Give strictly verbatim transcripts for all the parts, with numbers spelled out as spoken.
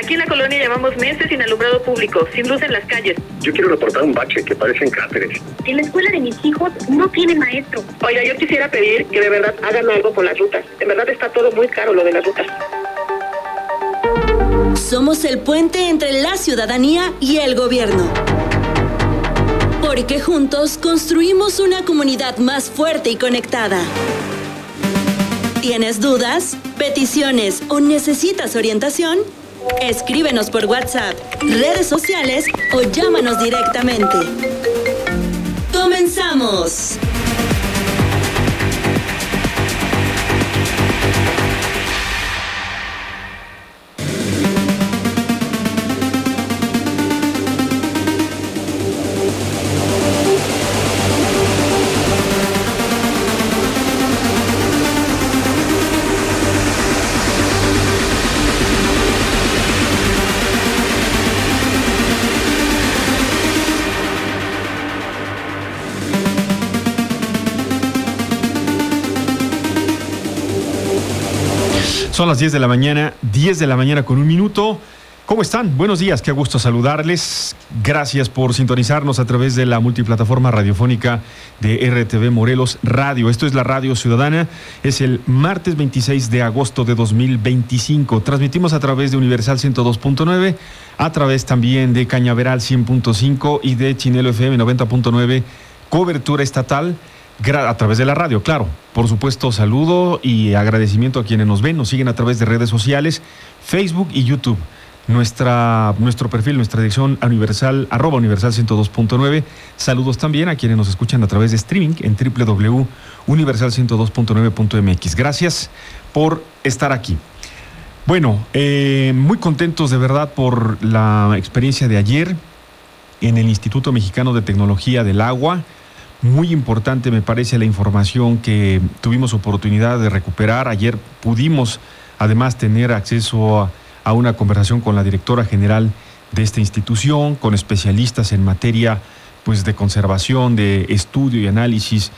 Aquí en la colonia llevamos meses sin alumbrado público, sin luz en las calles. Yo quiero reportar un bache que parecen cráteres. En la escuela de mis hijos no tiene maestro. Oiga, yo quisiera pedir que de verdad hagan algo con las rutas. En verdad está todo muy caro lo de las rutas. Somos el puente entre la ciudadanía y el gobierno. Porque juntos construimos una comunidad más fuerte y conectada. ¿Tienes dudas, peticiones o necesitas orientación? Escríbenos por WhatsApp, redes sociales o llámanos directamente. ¡Comenzamos! Son las diez de la mañana, diez de la mañana con un minuto. ¿Cómo están? Buenos días, qué gusto saludarles. Gracias por sintonizarnos a través de la multiplataforma radiofónica de R T V Morelos Radio. Esto es la Radio Ciudadana. Es el martes veintiséis de agosto de dos mil veinticinco. Transmitimos a través de Universal ciento dos punto nueve, a través también de Cañaveral cien punto cinco y de Chinelo F M noventa punto nueve, cobertura estatal. A través de la radio, claro. Por supuesto, saludo y agradecimiento a quienes nos ven, nos siguen a través de redes sociales, Facebook y YouTube. Nuestra, nuestro perfil, nuestra dirección universal, arroba universal ciento dos punto nueve. Saludos también a quienes nos escuchan a través de streaming en doble u doble u doble u punto universal ciento dos punto nueve punto m x. Gracias por estar aquí. Bueno, eh, muy contentos de verdad por la experiencia de ayer en el Instituto Mexicano de Tecnología del Agua. Muy importante me parece la información que tuvimos oportunidad de recuperar. Ayer pudimos además tener acceso a, a una conversación con la directora general de esta institución, con especialistas en materia pues, de conservación, de estudio y análisis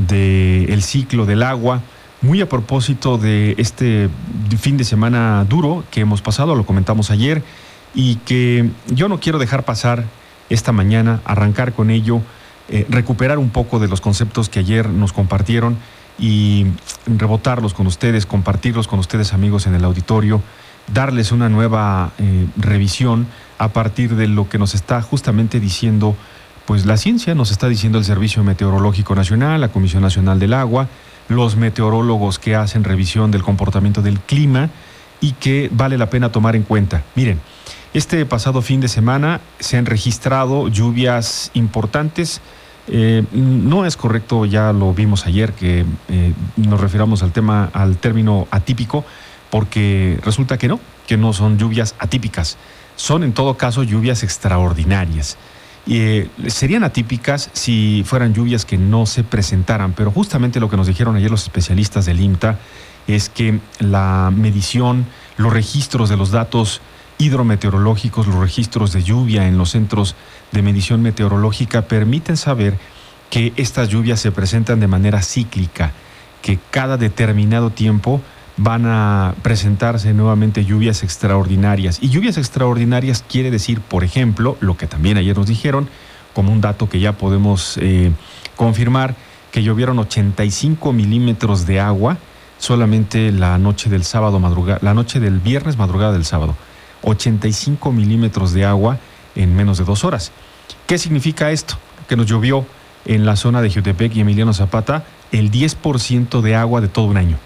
del ciclo del agua. Muy a propósito de este fin de semana duro que hemos pasado, lo comentamos ayer, y que yo no quiero dejar pasar esta mañana, arrancar con ello. Eh, recuperar un poco de los conceptos que ayer nos compartieron y rebotarlos con ustedes, compartirlos con ustedes, amigos, en el auditorio, darles una nueva eh, revisión a partir de lo que nos está justamente diciendo pues la ciencia, nos está diciendo el Servicio Meteorológico Nacional, la Comisión Nacional del Agua, los meteorólogos que hacen revisión del comportamiento del clima y que vale la pena tomar en cuenta. Miren, este pasado fin de semana se han registrado lluvias importantes. Eh, no es correcto, ya lo vimos ayer, que eh, nos refiramos al tema, al término atípico, porque resulta que no, que no son lluvias atípicas. Son en todo caso lluvias extraordinarias. Y, eh, serían atípicas si fueran lluvias que no se presentaran, pero justamente lo que nos dijeron ayer los especialistas del IMTA es que la medición, los registros de los datos hidrometeorológicos, los registros de lluvia en los centros de medición meteorológica permiten saber que estas lluvias se presentan de manera cíclica, que cada determinado tiempo van a presentarse nuevamente lluvias extraordinarias. Y lluvias extraordinarias quiere decir, por ejemplo, lo que también ayer nos dijeron, como un dato que ya podemos eh, confirmar, que llovieron ochenta y cinco milímetros de agua solamente la noche del sábado, madrugada, la noche del viernes, madrugada del sábado. ochenta y cinco milímetros de agua en menos de dos horas. ¿Qué significa esto? Que nos llovió en la zona de Jiutepec y Emiliano Zapata el diez por ciento de agua de todo un año.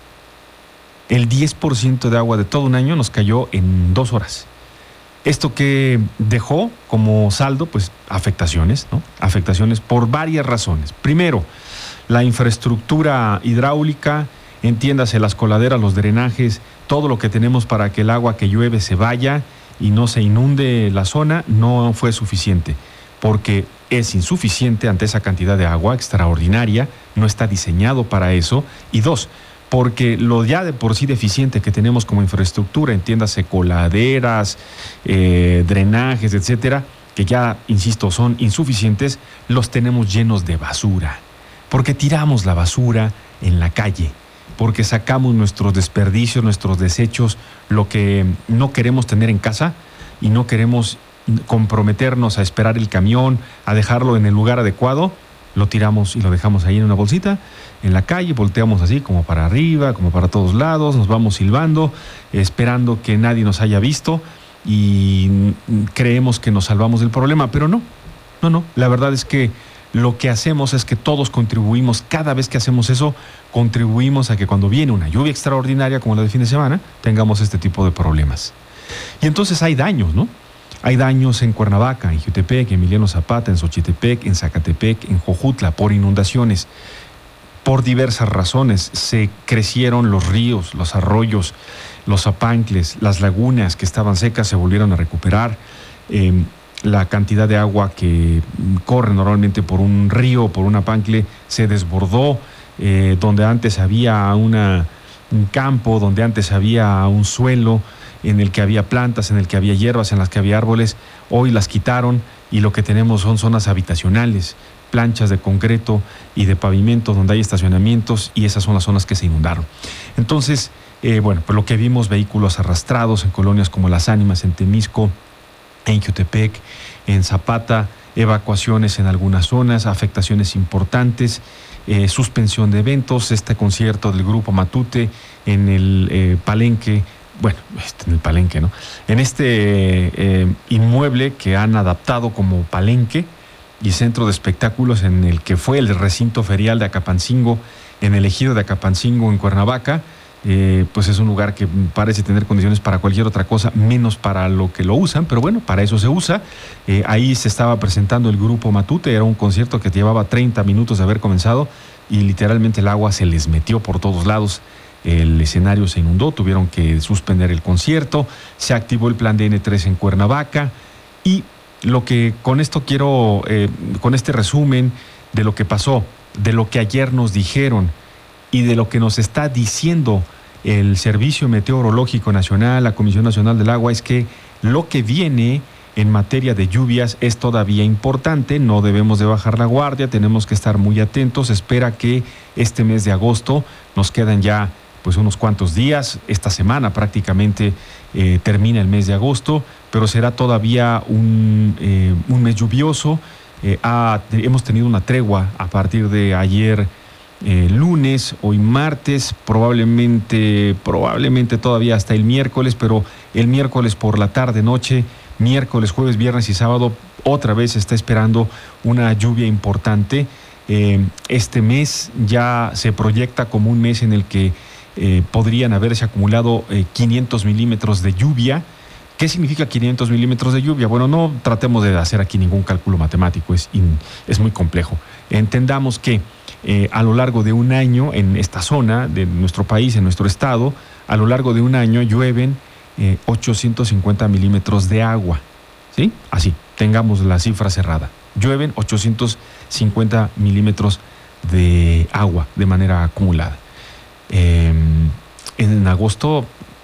El diez por ciento de agua de todo un año nos cayó en dos horas. Esto que dejó como saldo, pues afectaciones, ¿no? Afectaciones por varias razones. Primero, la infraestructura hidráulica, entiéndase las coladeras, los drenajes, todo lo que tenemos para que el agua que llueve se vaya y no se inunde la zona, no fue suficiente, porque es insuficiente ante esa cantidad de agua extraordinaria, no está diseñado para eso. Y dos, porque lo ya de por sí deficiente que tenemos como infraestructura, entiéndase coladeras, eh, drenajes, etcétera, que ya, insisto, son insuficientes, los tenemos llenos de basura, porque tiramos la basura en la calle, porque sacamos nuestros desperdicios, nuestros desechos, lo que no queremos tener en casa, y no queremos comprometernos a esperar el camión, a dejarlo en el lugar adecuado, lo tiramos y lo dejamos ahí en una bolsita, en la calle, volteamos así como para arriba, como para todos lados, nos vamos silbando, esperando que nadie nos haya visto y creemos que nos salvamos del problema, pero no, no, no, la verdad es que lo que hacemos es que todos contribuimos, cada vez que hacemos eso, contribuimos a que cuando viene una lluvia extraordinaria como la de fin de semana, tengamos este tipo de problemas. Y entonces hay daños, ¿no? Hay daños en Cuernavaca, en Jiutepec, en Emiliano Zapata, en Xochitepec, en Zacatepec, en Jojutla, por inundaciones. Por diversas razones se crecieron los ríos, los arroyos, los zapancles, las lagunas que estaban secas se volvieron a recuperar. Eh, la cantidad de agua que corre normalmente por un río, por un apancle, se desbordó. Eh, donde antes había una, un campo, donde antes había un suelo en el que había plantas, en el que había hierbas, en las que había árboles, hoy las quitaron y lo que tenemos son zonas habitacionales, planchas de concreto y de pavimento donde hay estacionamientos y esas son las zonas que se inundaron. Entonces, eh, bueno, pues lo que vimos, vehículos arrastrados en colonias como Las Ánimas, en Temisco, en Jiutepec, en Zapata, evacuaciones en algunas zonas, afectaciones importantes, eh, suspensión de eventos, este concierto del Grupo Matute en el eh, Palenque, bueno, en el Palenque, ¿no? En este eh, inmueble que han adaptado como Palenque y centro de espectáculos en el que fue el recinto ferial de Acapancingo, en el ejido de Acapancingo en Cuernavaca, eh, pues es un lugar que parece tener condiciones para cualquier otra cosa, menos para lo que lo usan, pero bueno, para eso se usa. Eh, ahí se estaba presentando el Grupo Matute, era un concierto que llevaba treinta minutos de haber comenzado y literalmente el agua se les metió por todos lados. El escenario se inundó, tuvieron que suspender el concierto, se activó el plan de ene tres en Cuernavaca y lo que con esto quiero, eh, con este resumen de lo que pasó, de lo que ayer nos dijeron y de lo que nos está diciendo el Servicio Meteorológico Nacional, la Comisión Nacional del Agua, es que lo que viene en materia de lluvias es todavía importante, no debemos de bajar la guardia, tenemos que estar muy atentos, espera que este mes de agosto nos quedan ya pues unos cuantos días, esta semana prácticamente eh, termina el mes de agosto, pero será todavía un, eh, un mes lluvioso. Eh, ha, hemos tenido una tregua a partir de ayer eh, lunes, hoy martes, probablemente, probablemente todavía hasta el miércoles, pero el miércoles por la tarde, noche, miércoles, jueves, viernes y sábado, otra vez se está esperando una lluvia importante. Eh, este mes ya se proyecta como un mes en el que Eh, podrían haberse acumulado eh, quinientos milímetros de lluvia. ¿Qué significa quinientos milímetros de lluvia? Bueno, no tratemos de hacer aquí ningún cálculo matemático, es, in, es muy complejo. Entendamos que eh, a lo largo de un año en esta zona de nuestro país, en nuestro estado, a lo largo de un año llueven eh, ochocientos cincuenta milímetros de agua, ¿sí? Así, tengamos la cifra cerrada. Llueven ochocientos cincuenta milímetros de agua de manera acumulada. Eh, en agosto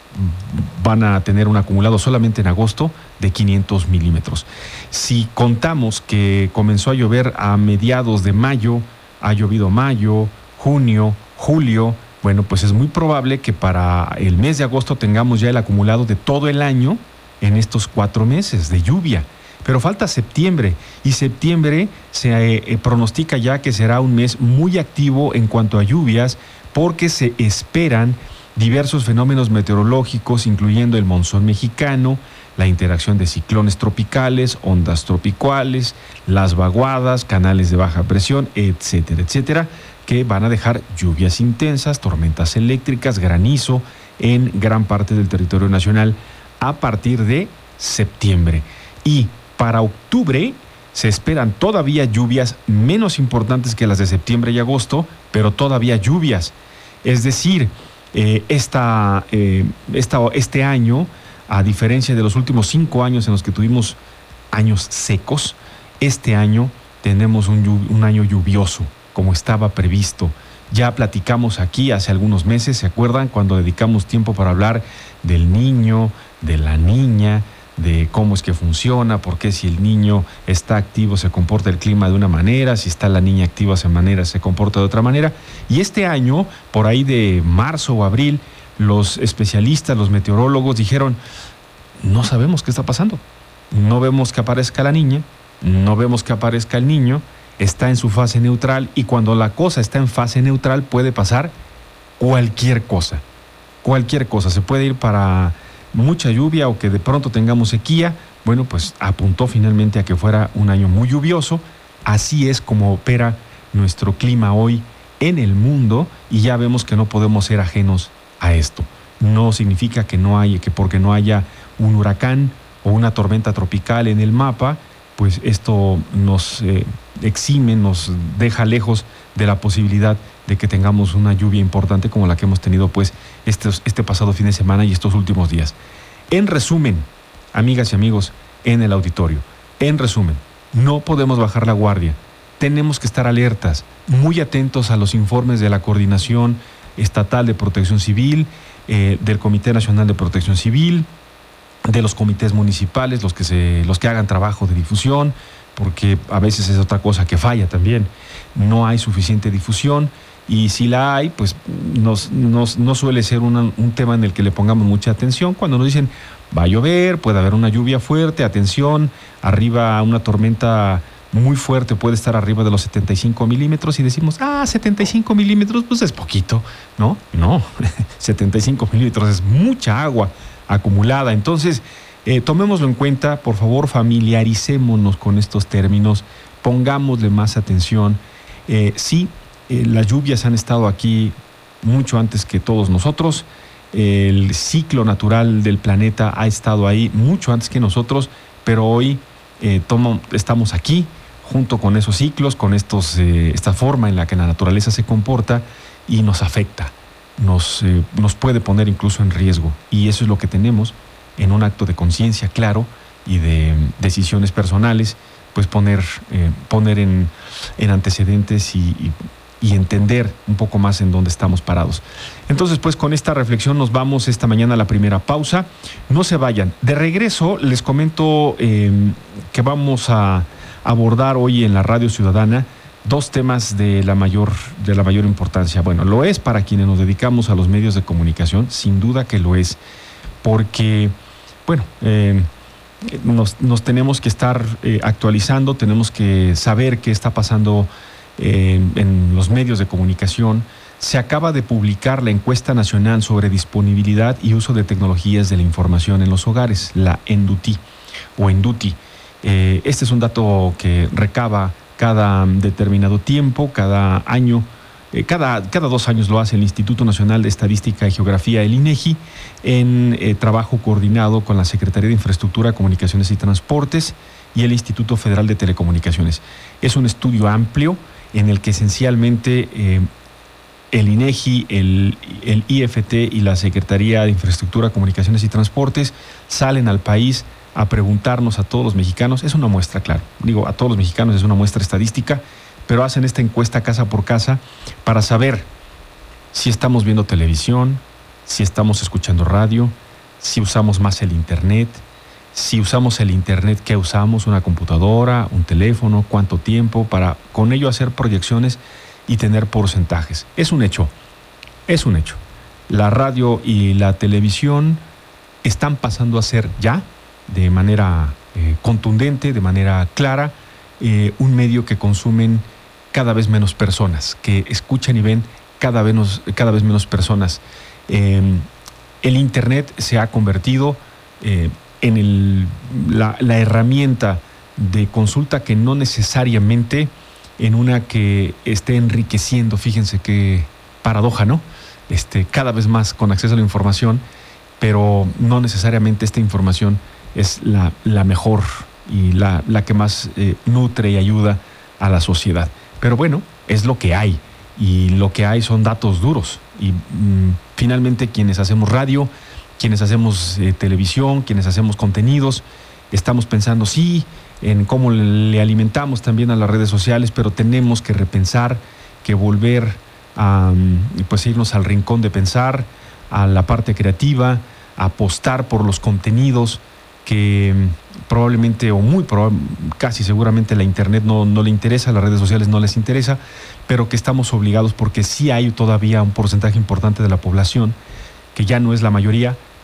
van a tener un acumulado solamente en agosto de quinientos milímetros. Si contamos que comenzó a llover a mediados de mayo, ha llovido mayo, junio, julio, bueno, pues es muy probable que para el mes de agosto tengamos ya el acumulado de todo el año en estos cuatro meses de lluvia. Pero falta septiembre y septiembre se eh, pronostica ya que será un mes muy activo en cuanto a lluvias, porque se esperan diversos fenómenos meteorológicos, incluyendo el monzón mexicano, la interacción de ciclones tropicales, ondas tropicales, las vaguadas, canales de baja presión, etcétera, etcétera, que van a dejar lluvias intensas, tormentas eléctricas, granizo en gran parte del territorio nacional a partir de septiembre. Y para octubre se esperan todavía lluvias menos importantes que las de septiembre y agosto, pero todavía lluvias. Es decir, eh, esta, eh, esta, este año, a diferencia de los últimos cinco años en los que tuvimos años secos, este año tenemos un, un año lluvioso, como estaba previsto. Ya platicamos aquí hace algunos meses, ¿se acuerdan? Cuando dedicamos tiempo para hablar del niño, de la niña, de cómo es que funciona, por qué si el niño está activo se comporta el clima de una manera, si está la niña activa de esa manera se comporta de otra manera. Y este año, por ahí de marzo o abril, los especialistas, los meteorólogos dijeron, no sabemos qué está pasando. No vemos que aparezca la niña, no vemos que aparezca el niño, está en su fase neutral, y cuando la cosa está en fase neutral puede pasar cualquier cosa. Cualquier cosa. Se puede ir para mucha lluvia o que de pronto tengamos sequía. Bueno, pues apuntó finalmente a que fuera un año muy lluvioso. Así es como opera nuestro clima hoy en el mundo, y ya vemos que no podemos ser ajenos a esto. No significa que no haya, que porque no haya un huracán o una tormenta tropical en el mapa, pues esto nos eh, exime, nos deja lejos de la posibilidad de que tengamos una lluvia importante como la que hemos tenido pues este, este pasado fin de semana y estos últimos días. En resumen, amigas y amigos en el auditorio, en resumen, no podemos bajar la guardia. Tenemos que estar alertas, muy atentos a los informes de la Coordinación Estatal de Protección Civil, eh, del Comité Nacional de Protección Civil, de los comités municipales, los que se, los que hagan trabajo de difusión, porque a veces es otra cosa que falla también. No hay suficiente difusión, y si la hay, pues nos, nos, no suele ser una, un tema en el que le pongamos mucha atención. Cuando nos dicen va a llover, puede haber una lluvia fuerte, atención, arriba una tormenta muy fuerte, puede estar arriba de los setenta y cinco milímetros, y decimos, ah, setenta y cinco milímetros, pues es poquito. No, no, setenta y cinco milímetros es mucha agua acumulada. Entonces, eh, tomémoslo en cuenta, por favor, familiaricémonos con estos términos, pongámosle más atención. Eh, sí, eh, las lluvias han estado aquí mucho antes que todos nosotros, el ciclo natural del planeta ha estado ahí mucho antes que nosotros, pero hoy eh, tomo, estamos aquí junto con esos ciclos, con estos, eh, esta forma en la que la naturaleza se comporta, y nos afecta. Nos, eh, nos puede poner incluso en riesgo, y eso es lo que tenemos en un acto de conciencia claro y de decisiones personales, pues poner, eh, poner en, en antecedentes y, y, y entender un poco más en dónde estamos parados. Entonces, pues con esta reflexión nos vamos esta mañana a la primera pausa. No se vayan. De regreso les comento eh, que vamos a abordar hoy en la Radio Ciudadana dos temas de la mayor, de la mayor importancia. Bueno, lo es para quienes nos dedicamos a los medios de comunicación, sin duda que lo es, porque, bueno, eh, nos, nos tenemos que estar eh, actualizando, tenemos que saber qué está pasando eh, en los medios de comunicación. Se acaba de publicar la encuesta nacional sobre disponibilidad y uso de tecnologías de la información en los hogares, la ENDUTI o ENDUTI. Eh, este es un dato que recaba cada determinado tiempo, cada año, eh, cada, cada dos años lo hace el Instituto Nacional de Estadística y Geografía, el INEGI, en eh, trabajo coordinado con la Secretaría de Infraestructura, Comunicaciones y Transportes y el Instituto Federal de Telecomunicaciones. Es un estudio amplio en el que esencialmente eh, el INEGI, el, el I F T y la Secretaría de Infraestructura, Comunicaciones y Transportes salen al país a preguntarnos a todos los mexicanos. Es una muestra, claro, digo, a todos los mexicanos es una muestra estadística, pero hacen esta encuesta casa por casa para saber si estamos viendo televisión, si estamos escuchando radio, si usamos más el internet, si usamos el internet, ¿qué usamos? ¿Una computadora, un teléfono? ¿Cuánto tiempo? Para con ello hacer proyecciones y tener porcentajes. Es un hecho, es un hecho. La radio y la televisión están pasando a ser ya, de manera eh, contundente, de manera clara, eh, un medio que consumen cada vez menos personas, que escuchan y ven cada vez, menos, cada vez menos personas. Eh, el internet se ha convertido eh, en el, la, la herramienta de consulta que no necesariamente en una que esté enriqueciendo. Fíjense qué paradoja, ¿no? Este, cada vez más con acceso a la información, pero no necesariamente esta información es la, la mejor y la, la que más eh, nutre y ayuda a la sociedad. Pero bueno, es lo que hay, y lo que hay son datos duros. Y mmm, finalmente quienes hacemos radio, quienes hacemos eh, televisión, quienes hacemos contenidos, estamos pensando, sí, en cómo le alimentamos también a las redes sociales, pero tenemos que repensar, que volver a pues irnos al rincón de pensar, a la parte creativa, a apostar por los contenidos que probablemente o muy probable, casi seguramente la internet no, no le interesa, las redes sociales no les interesa, pero que estamos obligados porque sí hay todavía un porcentaje importante de la población, que ya no es la mayoría,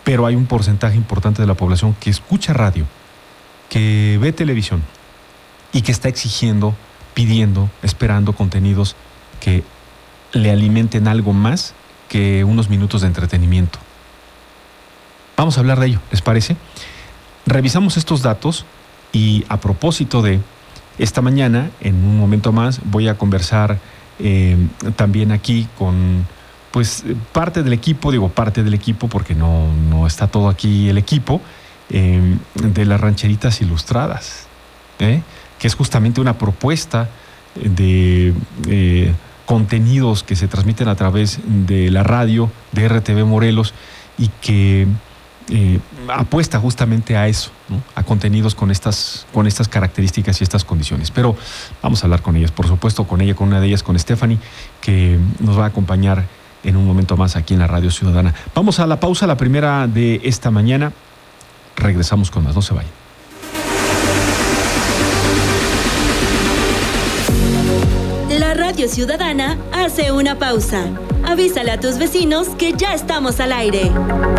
pero hay un porcentaje importante de la población que escucha radio, que ve televisión y que está exigiendo, pidiendo, esperando contenidos que le alimenten algo más que unos minutos de entretenimiento. Vamos a hablar de ello, ¿les parece? Revisamos estos datos y a propósito de esta mañana, en un momento más, voy a conversar eh, también aquí con pues parte del equipo, digo parte del equipo porque no, no está todo aquí el equipo, eh, de las Rancheritas Ilustradas, ¿eh? que es justamente una propuesta de eh, contenidos que se transmiten a través de la radio de R T V Morelos y que eh, apuesta justamente a eso, ¿no? A contenidos con estas, con estas características y estas condiciones. Pero vamos a hablar con ellas, por supuesto, con ella, con una de ellas, con Stephanie, que nos va a acompañar en un momento más aquí en la Radio Ciudadana. Vamos a la pausa, la primera de esta mañana. Regresamos con más, no se vayan. La Radio Ciudadana hace una pausa. Avísale a tus vecinos que ya estamos al aire.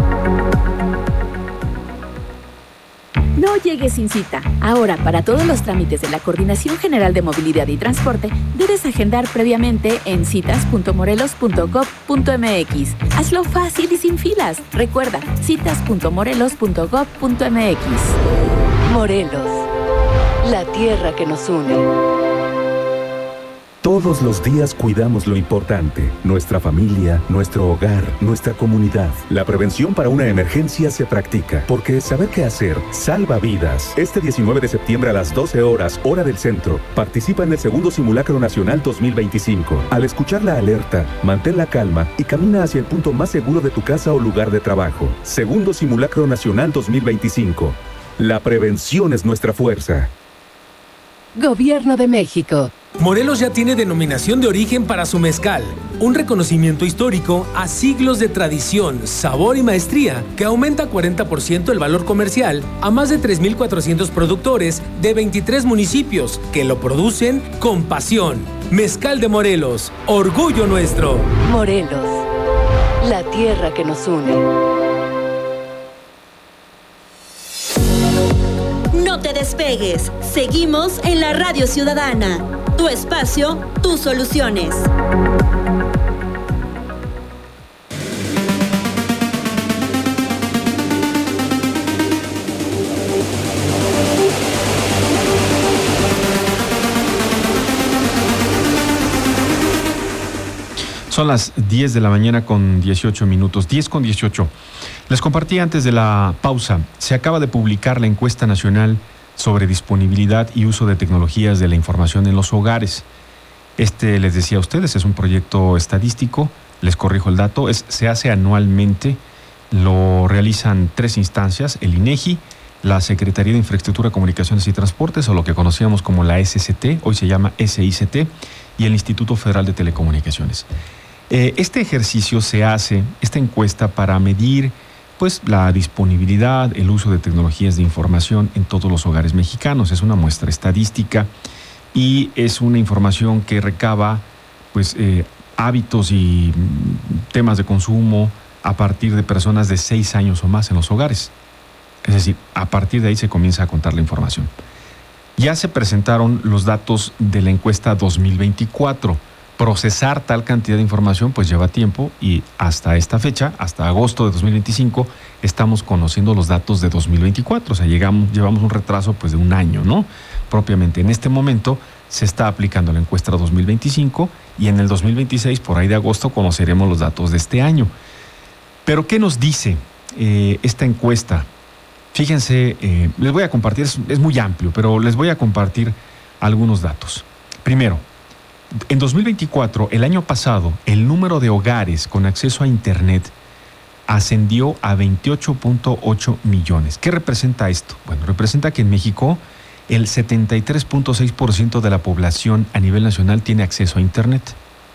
No llegues sin cita. Ahora, para todos los trámites de la Coordinación General de Movilidad y Transporte, debes agendar previamente en citas punto morelos punto gob punto mx. Hazlo fácil y sin filas. Recuerda, citas punto morelos punto gob punto mx. Morelos, la tierra que nos une. Todos los días cuidamos lo importante, nuestra familia, nuestro hogar, nuestra comunidad. La prevención para una emergencia se practica, porque saber qué hacer salva vidas. Este diecinueve de septiembre a las doce horas, hora del centro, participa en el segundo Simulacro Nacional dos mil veinticinco. Al escuchar la alerta, mantén la calma y camina hacia el punto más seguro de tu casa o lugar de trabajo. Segundo Simulacro Nacional dos mil veinticinco. La prevención es nuestra fuerza. Gobierno de México. Morelos ya tiene denominación de origen para su mezcal, un reconocimiento histórico a siglos de tradición, sabor y maestría que aumenta cuarenta por ciento el valor comercial a más de tres mil cuatrocientos productores de veintitrés municipios que lo producen con pasión. Mezcal de Morelos, orgullo nuestro. Morelos, la tierra que nos une. No te despegues. Seguimos en la Radio Ciudadana. Tu espacio, tus soluciones. Son las diez de la mañana con dieciocho minutos, diez con dieciocho. Les compartí antes de la pausa, se acaba de publicar la encuesta nacional sobre disponibilidad y uso de tecnologías de la información en los hogares. Este, les decía a ustedes, es un proyecto estadístico, les corrijo el dato, es, se hace anualmente, lo realizan tres instancias, el INEGI, la Secretaría de Infraestructura, Comunicaciones y Transportes, o lo que conocíamos como la S C T, hoy se llama S I C T, y el Instituto Federal de Telecomunicaciones. Eh, este ejercicio se hace, esta encuesta, para medir pues la disponibilidad, el uso de tecnologías de información en todos los hogares mexicanos. Es una muestra estadística y es una información que recaba pues eh, hábitos y temas de consumo a partir de personas de seis años o más en los hogares. Es decir, a partir de ahí se comienza a contar la información. Ya se presentaron los datos de la encuesta dos mil veinticuatro. Procesar tal cantidad de información pues lleva tiempo y hasta esta fecha, hasta agosto de dos mil veinticinco, estamos conociendo los datos de dos mil veinticuatro. O sea, llegamos, llevamos un retraso pues de un año, ¿no? Propiamente en este momento se está aplicando la encuesta dos mil veinticinco y en el dos mil veintiséis, por ahí de agosto, conoceremos los datos de este año. Pero ¿qué nos dice eh, esta encuesta? Fíjense, eh, les voy a compartir, es, es muy amplio, pero les voy a compartir algunos datos. Primero, en dos mil veinticuatro, el año pasado, el número de hogares con acceso a Internet ascendió a veintiocho punto ocho millones. ¿Qué representa esto? Bueno, representa que en México el setenta y tres punto seis por ciento de la población a nivel nacional tiene acceso a Internet.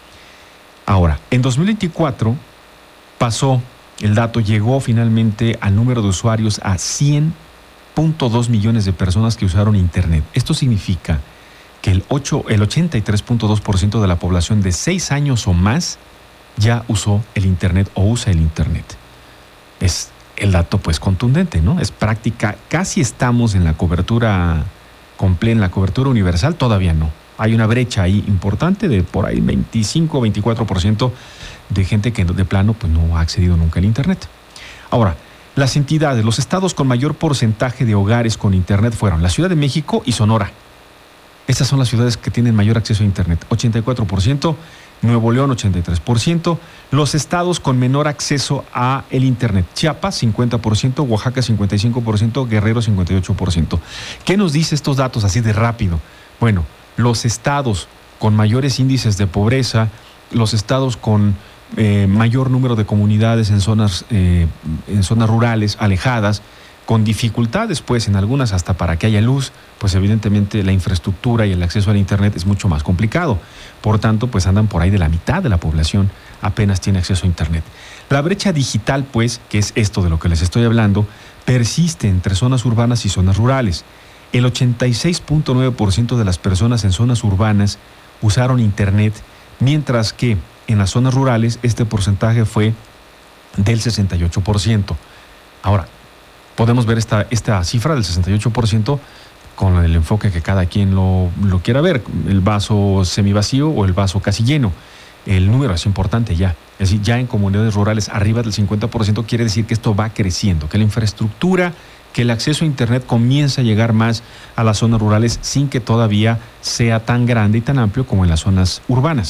Ahora, en dos mil veinticuatro pasó, el dato llegó finalmente al número de usuarios a cien punto dos millones de personas que usaron Internet. Esto significa que el, ocho, el ochenta y tres punto dos por ciento de la población de seis años o más ya usó el Internet o usa el Internet. Es el dato pues contundente, ¿no? Es práctica, casi estamos en la cobertura completa, en la cobertura universal, todavía no. Hay una brecha ahí importante de por ahí veinticinco, veinticuatro por ciento de gente que de plano pues no ha accedido nunca al Internet. Ahora, las entidades, los estados con mayor porcentaje de hogares con Internet fueron la Ciudad de México y Sonora. Estas son las ciudades que tienen mayor acceso a Internet, ochenta y cuatro por ciento, Nuevo León ochenta y tres por ciento, los estados con menor acceso a el Internet, Chiapas cincuenta por ciento, Oaxaca cincuenta y cinco por ciento, Guerrero cincuenta y ocho por ciento. ¿Qué nos dice estos datos así de rápido? Bueno, los estados con mayores índices de pobreza, los estados con eh, mayor número de comunidades en zonas, eh, en zonas rurales, alejadas, con dificultades, pues en algunas hasta para que haya luz, pues evidentemente la infraestructura y el acceso al Internet es mucho más complicado. Por tanto, pues andan por ahí de la mitad de la población apenas tiene acceso a Internet. La brecha digital, pues, que es esto de lo que les estoy hablando, persiste entre zonas urbanas y zonas rurales. El ochenta y seis punto nueve por ciento de las personas en zonas urbanas usaron Internet, mientras que en las zonas rurales este porcentaje fue del sesenta y ocho por ciento. Ahora, podemos ver esta, esta cifra del sesenta y ocho por ciento con el enfoque que cada quien lo, lo quiera ver, el vaso semivacío o el vaso casi lleno. El número es importante ya. Es decir, ya en comunidades rurales arriba del cincuenta por ciento quiere decir que esto va creciendo, que la infraestructura, que el acceso a Internet comienza a llegar más a las zonas rurales sin que todavía sea tan grande y tan amplio como en las zonas urbanas.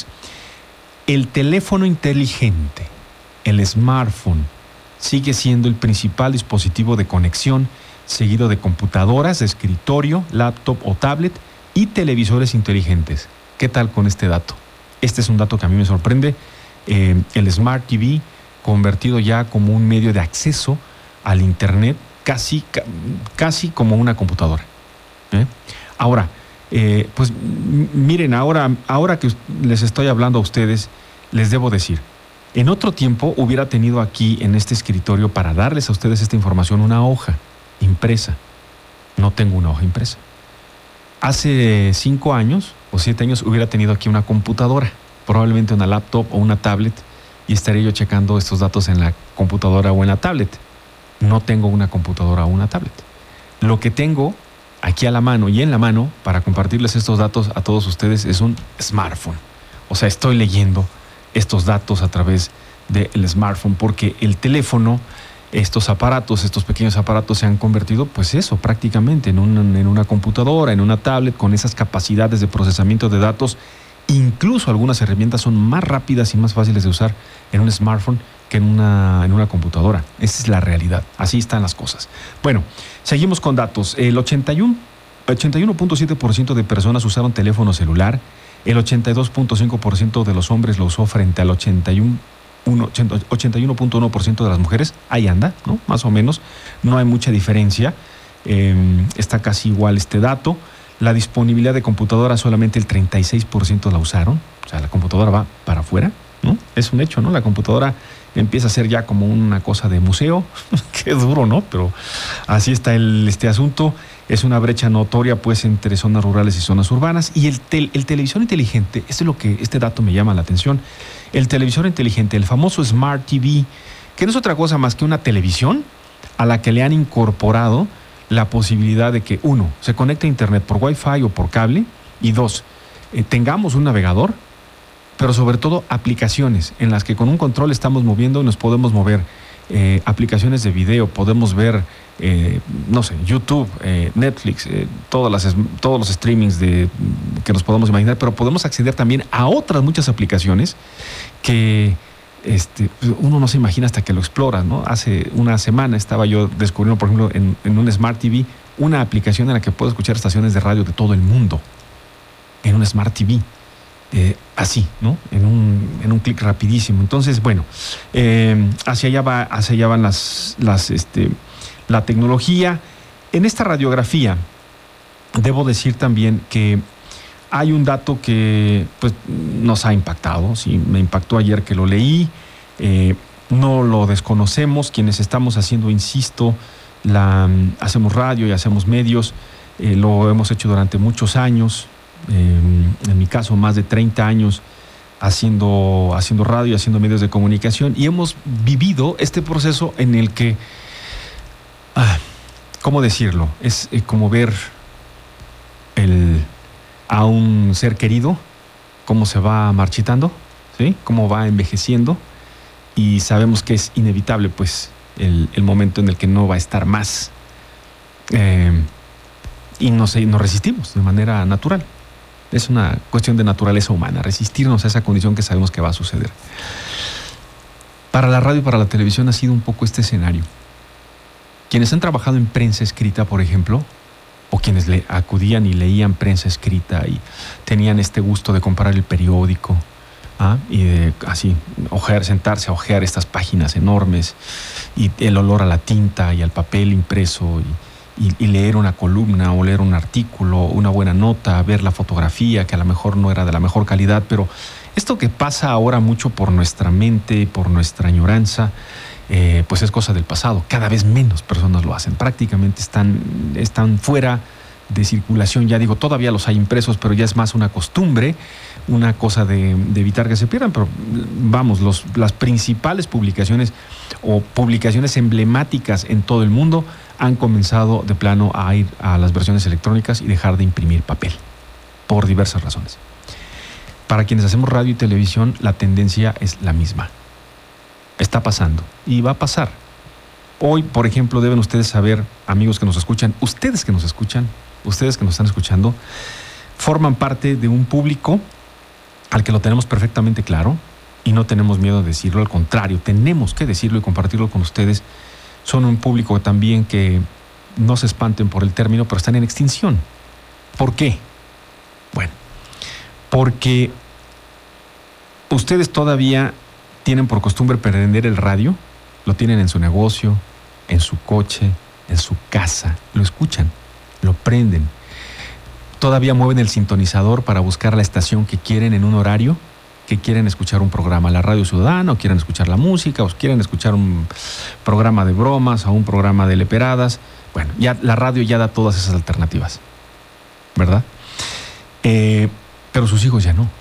El teléfono inteligente, el smartphone, sigue siendo el principal dispositivo de conexión, seguido de computadoras de escritorio, laptop o tablet y televisores inteligentes. ¿Qué tal con este dato? Este es un dato que a mí me sorprende. Eh, el Smart T V convertido ya como un medio de acceso al Internet, casi, ca, casi como una computadora. ¿Eh? Ahora, eh, pues m- miren, ahora, ahora que les estoy hablando a ustedes, les debo decir, en otro tiempo hubiera tenido aquí en este escritorio para darles a ustedes esta información una hoja impresa. No tengo una hoja impresa. Hace cinco años o siete años hubiera tenido aquí una computadora, probablemente una laptop o una tablet, y estaría yo checando estos datos en la computadora o en la tablet. No tengo una computadora o una tablet. Lo que tengo aquí a la mano y en la mano para compartirles estos datos a todos ustedes es un smartphone. O sea, estoy leyendo estos datos a través del smartphone porque el teléfono, estos aparatos, estos pequeños aparatos se han convertido, pues eso, prácticamente en, un, en una computadora, en una tablet con esas capacidades de procesamiento de datos. Incluso algunas herramientas son más rápidas y más fáciles de usar en un smartphone que en una, en una computadora. Esa es la realidad. Así están las cosas. Bueno, seguimos con datos. El ochenta y uno punto siete por ciento de personas usaron teléfono celular. El ochenta y dos punto cinco por ciento de los hombres lo usó frente al ochenta y uno punto uno por ciento de las mujeres. Ahí anda, ¿no? Más o menos. No hay mucha diferencia. Eh, está casi igual este dato. La disponibilidad de computadora, solamente el treinta y seis por ciento la usaron. O sea, la computadora va para afuera, ¿no? Es un hecho, ¿no? La computadora empieza a ser ya como una cosa de museo. Qué duro, ¿no? Pero así está el, este asunto. Es una brecha notoria, pues, entre zonas rurales y zonas urbanas. Y el, tel, el televisor inteligente, esto es lo que, este dato me llama la atención. El televisor inteligente, el famoso Smart T V, que no es otra cosa más que una televisión a la que le han incorporado la posibilidad de que, uno, se conecte a Internet por Wi-Fi o por cable, y dos, eh, tengamos un navegador, pero sobre todo aplicaciones en las que con un control estamos moviendo y nos podemos mover. Eh, aplicaciones de video, podemos ver, eh, no sé, YouTube, eh, Netflix, eh, todas las, todos los streamings de, que nos podemos imaginar, pero podemos acceder también a otras muchas aplicaciones que este, uno no se imagina hasta que lo explora, ¿no? Hace una semana estaba yo descubriendo, por ejemplo, en, en un Smart T V, una aplicación en la que puedo escuchar estaciones de radio de todo el mundo, en un Smart T V. Eh, así, ¿no? En un, en un clic rapidísimo. Entonces, bueno, eh, hacia allá va, hacia allá van las, las, este, la tecnología. En esta radiografía, debo decir también que hay un dato que, pues, nos ha impactado. Sí, me impactó ayer que lo leí. Eh, no lo desconocemos. Quienes estamos haciendo, insisto, la, hacemos radio y hacemos medios. Eh, lo hemos hecho durante muchos años. Eh, en mi caso más de treinta años haciendo, haciendo radio y haciendo medios de comunicación, y hemos vivido este proceso en el que ah, ¿cómo decirlo? Es eh, como ver el, a un ser querido, cómo se va marchitando, ¿sí? Cómo va envejeciendo, y sabemos que es inevitable, pues, el, el momento en el que no va a estar más. Eh, y nos, nos resistimos de manera natural. Es una cuestión de naturaleza humana, resistirnos a esa condición que sabemos que va a suceder. Para la radio y para la televisión ha sido un poco este escenario. Quienes han trabajado en prensa escrita, por ejemplo, o quienes le acudían y leían prensa escrita y tenían este gusto de comprar el periódico, ¿ah? y de así ojear, sentarse a ojear estas páginas enormes, y el olor a la tinta y al papel impreso, y, y, y leer una columna o leer un artículo, una buena nota, ver la fotografía, que a lo mejor no era de la mejor calidad, pero esto que pasa ahora mucho por nuestra mente, por nuestra añoranza, eh, pues es cosa del pasado. Cada vez menos personas lo hacen. Prácticamente están, están fuera de circulación. Ya digo, todavía los hay impresos, pero ya es más una costumbre, una cosa de, de evitar que se pierdan. Pero vamos, los, las principales publicaciones o publicaciones emblemáticas en todo el mundo han comenzado de plano a ir a las versiones electrónicas y dejar de imprimir papel, por diversas razones. Para quienes hacemos radio y televisión, la tendencia es la misma. Está pasando y va a pasar. Hoy, por ejemplo, deben ustedes saber, amigos que nos escuchan, ustedes que nos escuchan, ustedes que nos están escuchando, forman parte de un público al que lo tenemos perfectamente claro y no tenemos miedo de decirlo. Al contrario, tenemos que decirlo y compartirlo con ustedes. Son un público también que no se espanten por el término, pero están en extinción. ¿Por qué? Bueno, porque ustedes todavía tienen por costumbre prender el radio, lo tienen en su negocio, en su coche, en su casa, lo escuchan, lo prenden. Todavía mueven el sintonizador para buscar la estación que quieren en un horario, que quieren escuchar un programa, la radio ciudadana, o quieren escuchar la música, o quieren escuchar un programa de bromas, o un programa de leperadas. Bueno, ya la radio ya da todas esas alternativas, ¿verdad? Eh, pero sus hijos ya no.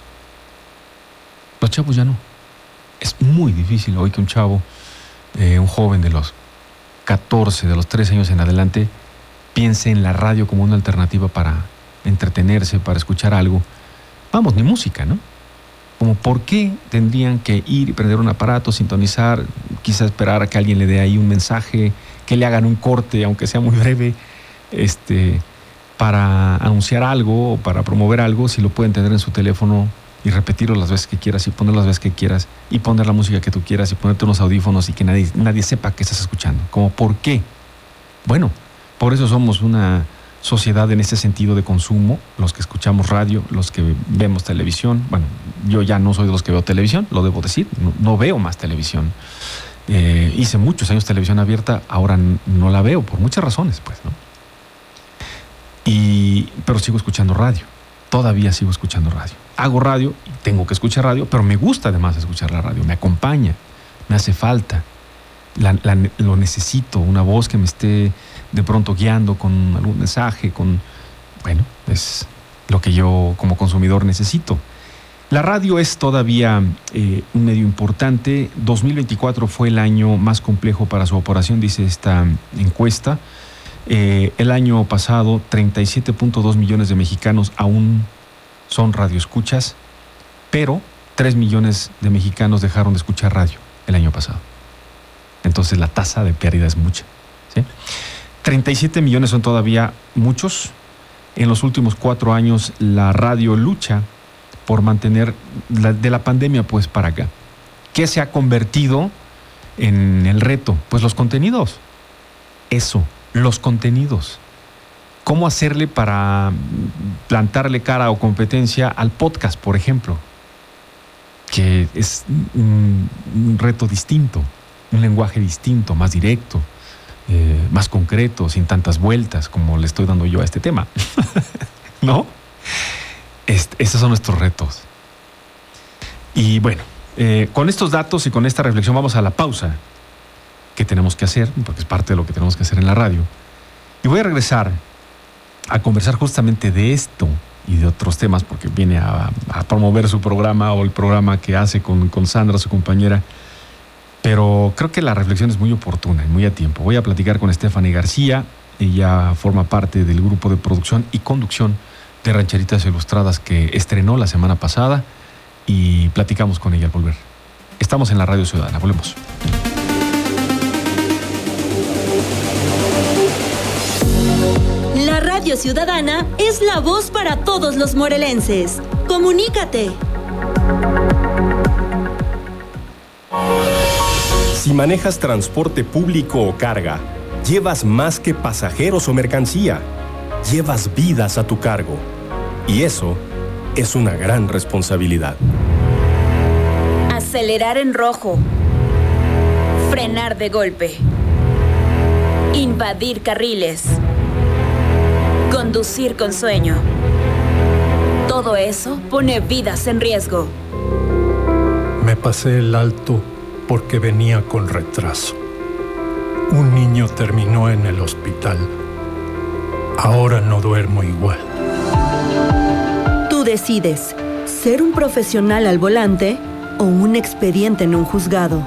Los chavos ya no. Es muy difícil hoy que un chavo, eh, un joven de los catorce, de los trece años en adelante, piense en la radio como una alternativa para entretenerse, para escuchar algo. Vamos, ni música, ¿no? Como por qué tendrían que ir y prender un aparato, sintonizar, quizás esperar a que alguien le dé ahí un mensaje, que le hagan un corte, aunque sea muy breve, este, para anunciar algo o para promover algo, si lo pueden tener en su teléfono y repetirlo las veces que quieras y ponerlo las veces que quieras y poner la música que tú quieras y ponerte unos audífonos y que nadie, nadie sepa que estás escuchando. ¿Cómo por qué? Bueno, por eso somos una sociedad en ese sentido de consumo, los que escuchamos radio, los que vemos televisión. Bueno, yo ya no soy de los que veo televisión, lo debo decir, no, no veo más televisión. Eh, hice muchos años televisión abierta, ahora no la veo por muchas razones, pues, ¿no? Y, pero sigo escuchando radio, todavía sigo escuchando radio. Hago radio y tengo que escuchar radio, pero me gusta además escuchar la radio, me acompaña, me hace falta, la, la, lo necesito, una voz que me esté de pronto guiando con algún mensaje, con, bueno, es lo que yo como consumidor necesito. La radio es todavía eh, un medio importante. dos mil veinticuatro fue el año más complejo para su operación, dice esta encuesta. Eh, el año pasado, treinta y siete punto dos millones de mexicanos aún son radioescuchas, pero tres millones de mexicanos dejaron de escuchar radio el año pasado. Entonces la tasa de pérdida es mucha, ¿sí? treinta y siete millones son todavía muchos. En los últimos cuatro años la radio lucha por mantener la, de la pandemia pues para acá. ¿Qué se ha convertido en el reto? Pues los contenidos. Eso, los contenidos. ¿Cómo hacerle para plantarle cara o competencia al podcast, por ejemplo? Que es un, un reto distinto, un lenguaje distinto, más directo, eh, más concreto, sin tantas vueltas como le estoy dando yo a este tema. ¿No? Este, estos son nuestros retos. Y bueno, eh, con estos datos y con esta reflexión vamos a la pausa que tenemos que hacer, porque es parte de lo que tenemos que hacer en la radio. Y voy a regresar a conversar justamente de esto y de otros temas, porque viene a, a promover su programa o el programa que hace con, con Sandra, su compañera. pero creo que la reflexión es muy oportuna y muy a tiempo. Voy a platicar con Stephanie García. Ella forma parte del grupo de producción y conducción de Rancheritas Ilustradas que estrenó la semana pasada y platicamos con ella al volver. Estamos en la Radio Ciudadana, volvemos. La Radio Ciudadana es la voz para todos los morelenses. Comunícate. Si manejas transporte público o carga, llevas más que pasajeros o mercancía. Llevas vidas a tu cargo. Y eso es una gran responsabilidad. Acelerar en rojo. Frenar de golpe. Invadir carriles. Conducir con sueño. Todo eso pone vidas en riesgo. Me pasé el alto porque venía con retraso. Un niño terminó en el hospital. Ahora no duermo igual. Tú decides, ser un profesional al volante o un expediente en un juzgado.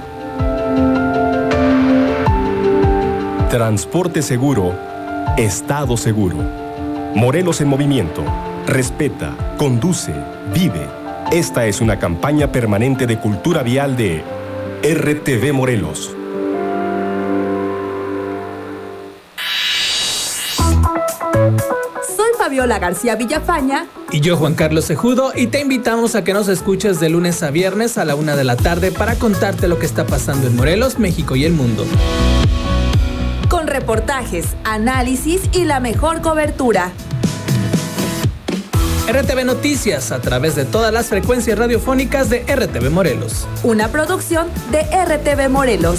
Transporte seguro, Estado seguro. Morelos en movimiento. Respeta, conduce, vive. Esta es una campaña permanente de cultura vial de R T V Morelos. Soy Fabiola García Villafaña. Y yo, Juan Carlos Cejudo, y te invitamos a que nos escuches de lunes a viernes a la una de la tarde para contarte lo que está pasando en Morelos, México y el mundo. Con reportajes, análisis y la mejor cobertura. R T V Noticias, a través de todas las frecuencias radiofónicas de R T V Morelos. Una producción de R T V Morelos.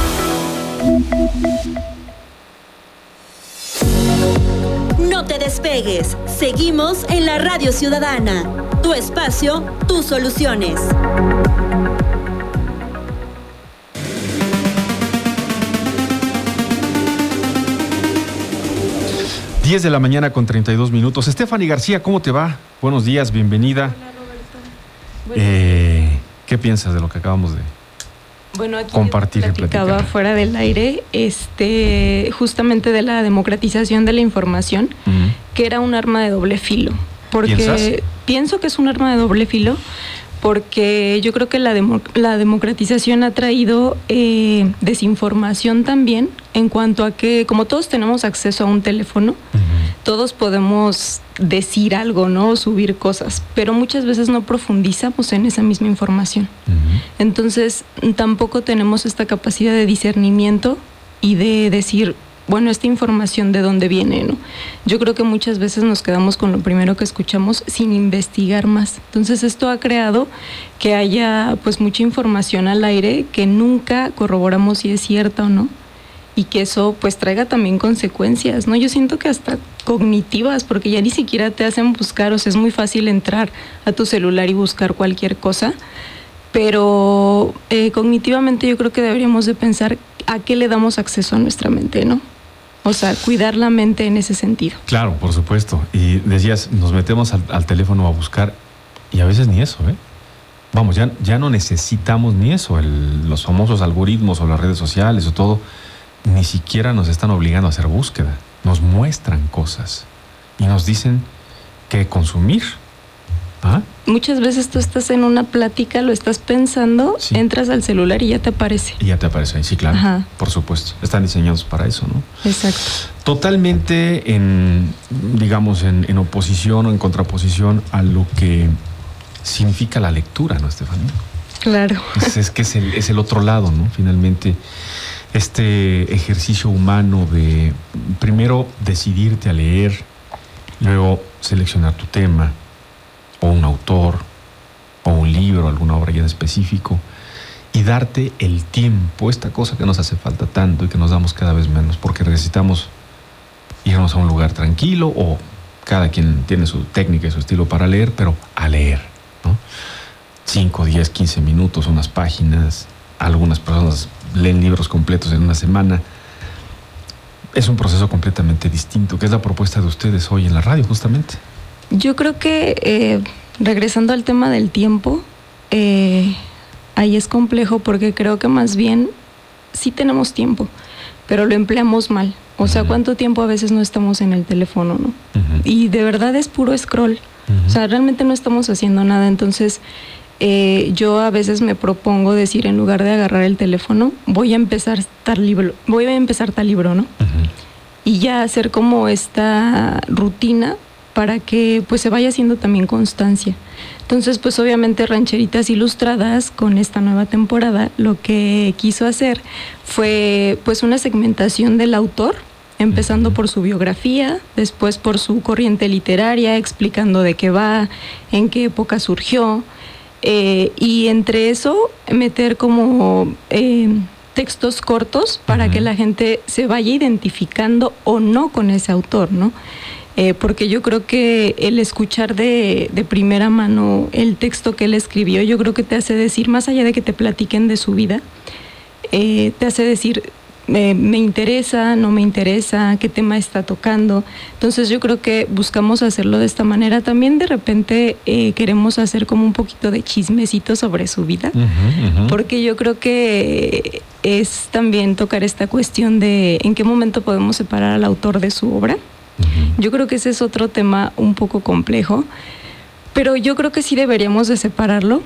No te despegues. Seguimos en la Radio Ciudadana. Tu espacio, tus soluciones. diez de la mañana con treinta y dos minutos. Stephanie García, ¿cómo te va? Buenos días, bienvenida. Hola, Roberto. Eh, ¿Qué piensas de lo que acabamos de bueno, aquí compartir y platicaba platicar? Fuera del aire, este, justamente de la democratización de la información, uh-huh. que era un arma de doble filo. Porque ¿Piensas? Pienso que es un arma de doble filo, porque yo creo que la, demo, la democratización ha traído eh, desinformación también, en cuanto a que, como todos tenemos acceso a un teléfono, uh-huh. todos podemos decir algo, ¿no? Subir cosas, pero muchas veces no profundizamos en esa misma información. Uh-huh. Entonces, tampoco tenemos esta capacidad de discernimiento y de decir, bueno, esta información de dónde viene, ¿no? Yo creo que muchas veces nos quedamos con lo primero que escuchamos sin investigar más. Entonces, esto ha creado que haya, pues, mucha información al aire que nunca corroboramos si es cierta o no. Y que eso pues traiga también consecuencias, ¿no? Yo siento que hasta cognitivas, porque ya ni siquiera te hacen buscar, o sea, es muy fácil entrar a tu celular y buscar cualquier cosa, pero eh, cognitivamente yo creo que deberíamos de pensar a qué le damos acceso a nuestra mente, ¿no? O sea, cuidar la mente en ese sentido. Claro, por supuesto. Y decías, nos metemos al, al teléfono a buscar, y a veces ni eso, ¿eh? Vamos, ya, ya no necesitamos ni eso, el, los famosos algoritmos o las redes sociales o todo, ni siquiera nos están obligando a hacer búsqueda. Nos muestran cosas y nos dicen qué consumir. ¿Ah? Muchas veces tú estás en una plática, lo estás pensando, sí. entras al celular y ya te aparece. Y ya te aparece ahí, sí, claro. Ajá. Por supuesto. Están diseñados para eso, ¿no? Exacto. Totalmente en, digamos, en, en oposición o en contraposición a lo que significa la lectura, ¿no, Estefanía? Claro. Es, es que es el, es el otro lado, ¿no? Finalmente, este ejercicio humano de primero decidirte a leer, luego seleccionar tu tema, o un autor, o un libro, alguna obra ya en específico, y darte el tiempo, esta cosa que nos hace falta tanto y que nos damos cada vez menos, porque necesitamos irnos a un lugar tranquilo, o cada quien tiene su técnica y su estilo para leer, pero a leer, ¿no? cinco, diez, quince minutos, unas páginas. Algunas personas leen libros completos en una semana. Es un proceso completamente distinto, que es la propuesta de ustedes hoy en la radio, justamente. Yo creo que, eh, regresando al tema del tiempo, eh, ahí es complejo porque creo que más bien sí tenemos tiempo, pero lo empleamos mal. O sea, ¿cuánto tiempo a veces no estamos en el teléfono, no? Uh-huh. Y de verdad es puro scroll. Uh-huh. O sea, realmente no estamos haciendo nada. Entonces, eh, yo a veces me propongo decir, en lugar de agarrar el teléfono, voy a empezar tal libro, voy a empezar tal libro, ¿no? Uh-huh. Y ya hacer como esta rutina para que pues se vaya haciendo también constancia. Entonces, pues obviamente Rancheritas Ilustradas, con esta nueva temporada, lo que quiso hacer fue pues una segmentación del autor, empezando por su biografía, después por su corriente literaria, explicando de qué va, en qué época surgió, eh, y entre eso meter como eh, textos cortos para uh-huh. que la gente se vaya identificando o no con ese autor, ¿no? Eh, porque yo creo que el escuchar de, de primera mano el texto que él escribió, yo creo que te hace decir, más allá de que te platiquen de su vida, eh, te hace decir, eh, me interesa, no me interesa, qué tema está tocando. Entonces yo creo que buscamos hacerlo de esta manera. También de repente eh, queremos hacer como un poquito de chismecito sobre su vida, uh-huh, uh-huh. porque yo creo que es también tocar esta cuestión de en qué momento podemos separar al autor de su obra. Yo creo que ese es otro tema un poco complejo, pero yo creo que sí deberíamos de separarlo,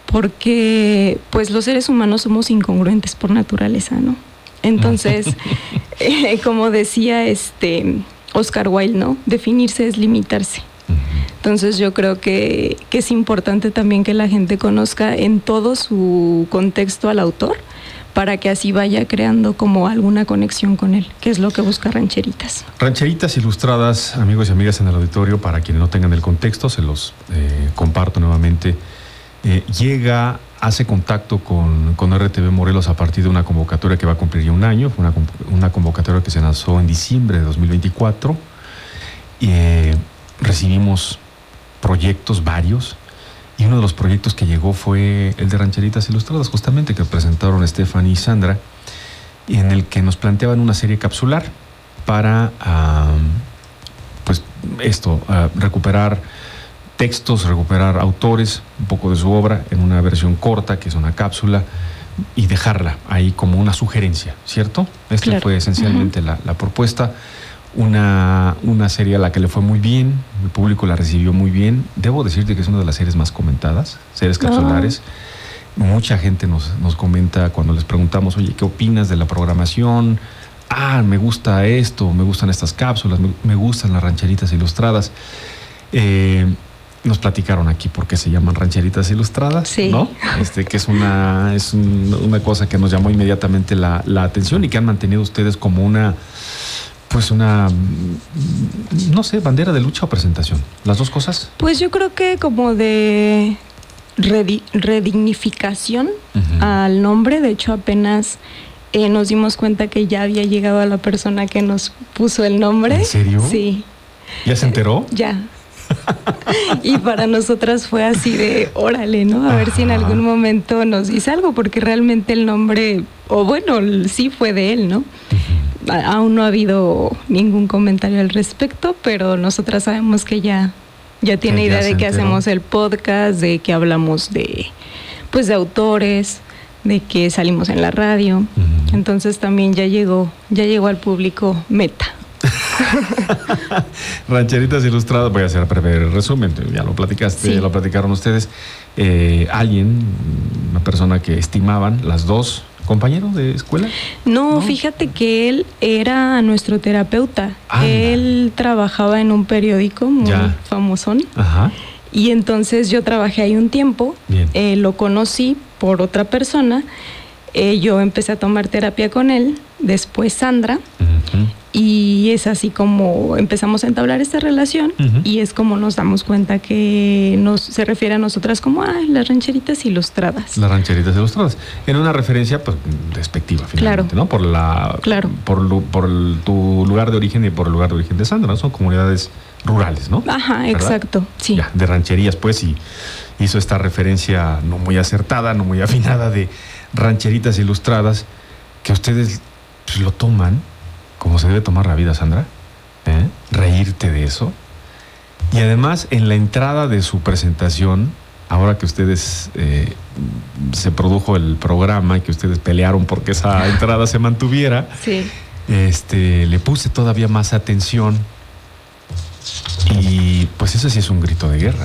porque pues los seres humanos somos incongruentes por naturaleza, ¿no? Entonces, eh, como decía este Oscar Wilde, ¿no? Definirse es limitarse. Entonces yo creo que, que es importante también que la gente conozca en todo su contexto al autor, para que así vaya creando como alguna conexión con él, que es lo que busca Rancheritas. Rancheritas Ilustradas, amigos y amigas en el auditorio, para quienes no tengan el contexto, se los eh, comparto nuevamente. Eh, llega, hace contacto con, con R T V Morelos a partir de una convocatoria que va a cumplir ya un año, fue una, una convocatoria que se lanzó en diciembre de dos mil veinticuatro, y eh, recibimos proyectos varios. Y uno de los proyectos que llegó fue el de Rancheritas Ilustradas, justamente, que presentaron Stephanie y Sandra, y en el que nos planteaban una serie capsular para, uh, pues, esto, uh, recuperar textos, recuperar autores, un poco de su obra, en una versión corta, que es una cápsula, y dejarla ahí como una sugerencia, ¿cierto? Esta claro. fue esencialmente uh-huh. la, la propuesta. Una, una serie a la que le fue muy bien, el público la recibió muy bien. Debo decirte que es una de las series más comentadas, series capsulares. Oh. Mucha gente nos, nos comenta cuando les preguntamos, oye, ¿qué opinas de la programación? Ah, me gusta esto, me gustan estas cápsulas, me, me gustan las Rancheritas Ilustradas. Eh, nos platicaron aquí por qué se llaman Rancheritas Ilustradas, sí. ¿no? Este, que es una, es un, una cosa que nos llamó inmediatamente la, la atención y que han mantenido ustedes como una... Pues una, no sé, bandera de lucha o presentación. ¿Las dos cosas? Pues yo creo que como de redi- redignificación uh-huh. al nombre. De hecho, apenas eh, nos dimos cuenta que ya había llegado a la persona que nos puso el nombre. ¿En serio? Sí. ¿Ya se enteró? Eh, ya. Y para nosotras fue así de, órale, ¿no? A ver si en algún momento nos dice algo, porque realmente el nombre, o bueno, sí fue de él, ¿no? Uh-huh. Aún no ha habido ningún comentario al respecto, pero nosotras sabemos que ya, ya tiene idea de que hacemos el podcast, de que hablamos de, pues, de autores, de que salimos en la radio. Uh-huh. Entonces también ya llegó, ya llegó al público meta. Rancheritas Ilustradas, voy a hacer breve el resumen, ya lo platicaste, sí. ya lo platicaron ustedes. Eh, alguien, una persona que estimaban, las dos, ¿compañero de escuela? No, no, fíjate que él era nuestro terapeuta. Anda. Él trabajaba en un periódico muy ya. famosón. Ajá. Y entonces yo trabajé ahí un tiempo. Eh, lo conocí por otra persona. Eh, yo empecé a tomar terapia con él. Después Sandra. Uh-huh. Y es así como empezamos a entablar esta relación. Uh-huh. Y es como nos damos cuenta que nos, se refiere a nosotras como ah, las Rancheritas Ilustradas. Las Rancheritas Ilustradas. En una referencia pues despectiva finalmente, claro. ¿no? Por la claro. por, por el, tu lugar de origen y por el lugar de origen de Sandra, ¿no? Son comunidades rurales, ¿no? Ajá, ¿verdad? Exacto, sí. Ya, de rancherías, pues, y hizo esta referencia no muy acertada, no muy afinada de Rancheritas Ilustradas, que ustedes pues, lo toman como se debe tomar la vida, Sandra, ¿eh? Reírte de eso. Y además, en la entrada de su presentación, ahora que ustedes eh, se produjo el programa y que ustedes pelearon porque esa entrada se mantuviera, sí. este, le puse todavía más atención y pues eso sí es un grito de guerra.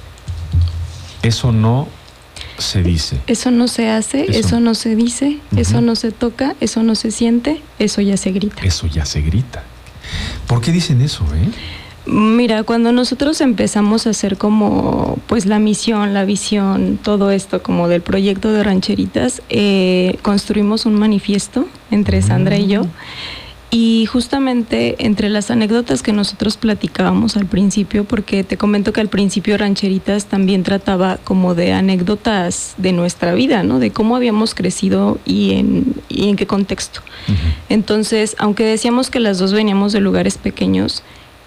Eso no se dice. Eso no se hace, eso, eso no se dice, uh-huh. Eso no se toca, eso no se siente, eso ya se grita. Eso ya se grita. ¿Por qué dicen eso, eh? Mira, cuando nosotros empezamos a hacer como pues la misión, la visión, todo esto como del proyecto de Rancheritas, eh, construimos un manifiesto entre Sandra y yo, y justamente entre las anécdotas que nosotros platicábamos al principio, porque te comento que al principio Rancheritas también trataba como de anécdotas de nuestra vida, ¿no? De cómo habíamos crecido y en, y en qué contexto. Uh-huh. Entonces, aunque decíamos que las dos veníamos de lugares pequeños,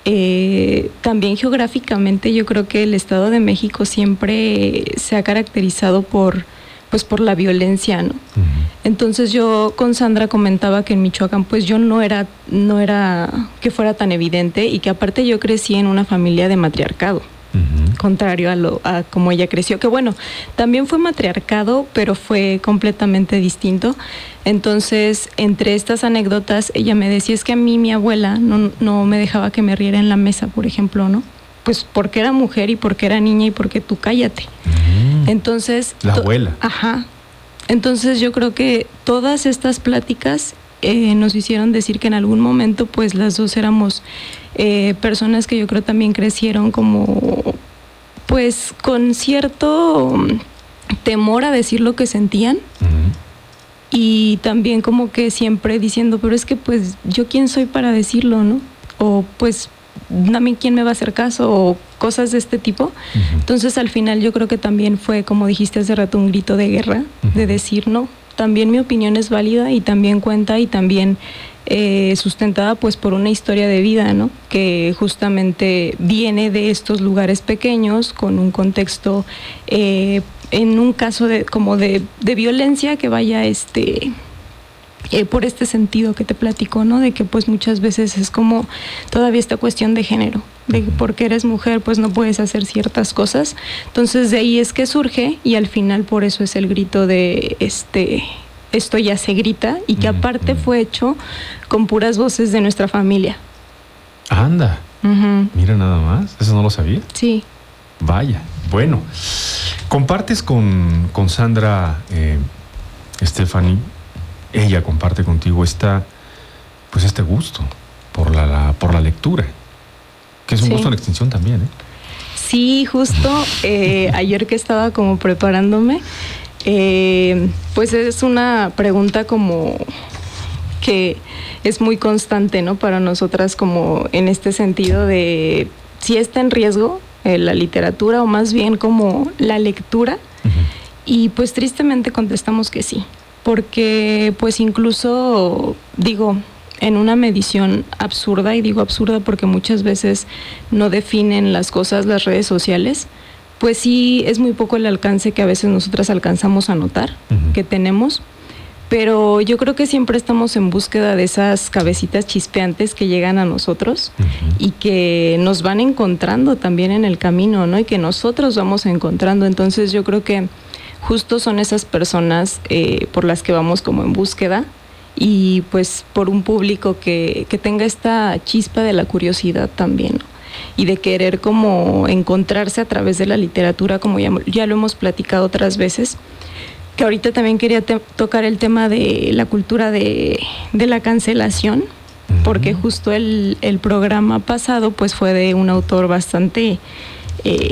Eh, también geográficamente yo creo que el Estado de México siempre se ha caracterizado por, pues por la violencia, ¿no? Uh-huh. Entonces yo con Sandra comentaba que en Michoacán pues yo no era, no era que fuera tan evidente, y que aparte yo crecí en una familia de matriarcado. Uh-huh. Contrario a lo a como ella creció, que bueno, también fue matriarcado, pero fue completamente distinto. Entonces, entre estas anécdotas, ella me decía, es que a mí mi abuela no, no me dejaba que me riera en la mesa, por ejemplo, ¿no? Pues porque era mujer y porque era niña y porque tú cállate. Uh-huh. Entonces... La abuela. Ajá. Entonces yo creo que todas estas pláticas eh, nos hicieron decir que en algún momento pues las dos éramos eh, personas que yo creo también crecieron como pues con cierto temor a decir lo que sentían. Uh-huh. Y también como que siempre diciendo, pero es que pues yo quién soy para decirlo, ¿no? O pues dame quién me va a hacer caso, o cosas de este tipo. Uh-huh. Entonces al final yo creo que también fue, como dijiste hace rato, un grito de guerra, uh-huh. de decir no, también mi opinión es válida y también cuenta, y también eh, sustentada pues por una historia de vida, ¿no? Que justamente viene de estos lugares pequeños con un contexto eh, en un caso de como de, de violencia que vaya este eh, por este sentido que te platico, ¿no? De que pues muchas veces es como todavía esta cuestión de género, de que porque eres mujer pues no puedes hacer ciertas cosas. Entonces de ahí es que surge, y al final por eso es el grito de este esto ya se grita, y que aparte fue hecho con puras voces de nuestra familia. Anda, uh-huh. Mira nada más, eso no lo sabía. Sí. Vaya, bueno. Compartes con, con Sandra, eh, Stephanie, ella comparte contigo esta, pues este gusto por la, la por la lectura, que es un sí. gusto en extinción también, ¿eh? Sí, justo eh, ayer que estaba como preparándome, eh, pues es una pregunta como que es muy constante, ¿no? Para nosotras, como en este sentido de si está en riesgo la literatura, o más bien como la lectura. Uh-huh. Y pues tristemente contestamos que sí, porque pues incluso digo en una medición absurda, y digo absurda porque muchas veces no definen las cosas las redes sociales, pues sí es muy poco el alcance que a veces nosotras alcanzamos a notar, uh-huh. que tenemos. Pero yo creo que siempre estamos en búsqueda de esas cabecitas chispeantes que llegan a nosotros, uh-huh. y que nos van encontrando también en el camino, ¿no? Y que nosotros vamos encontrando. Entonces yo creo que justo son esas personas eh, por las que vamos como en búsqueda, y pues por un público que, que tenga esta chispa de la curiosidad también, ¿no? Y de querer como encontrarse a través de la literatura, como ya, ya lo hemos platicado otras veces. Que ahorita también quería te- tocar el tema de la cultura de, de la cancelación, uh-huh. porque justo el, el programa pasado pues fue de un autor bastante eh,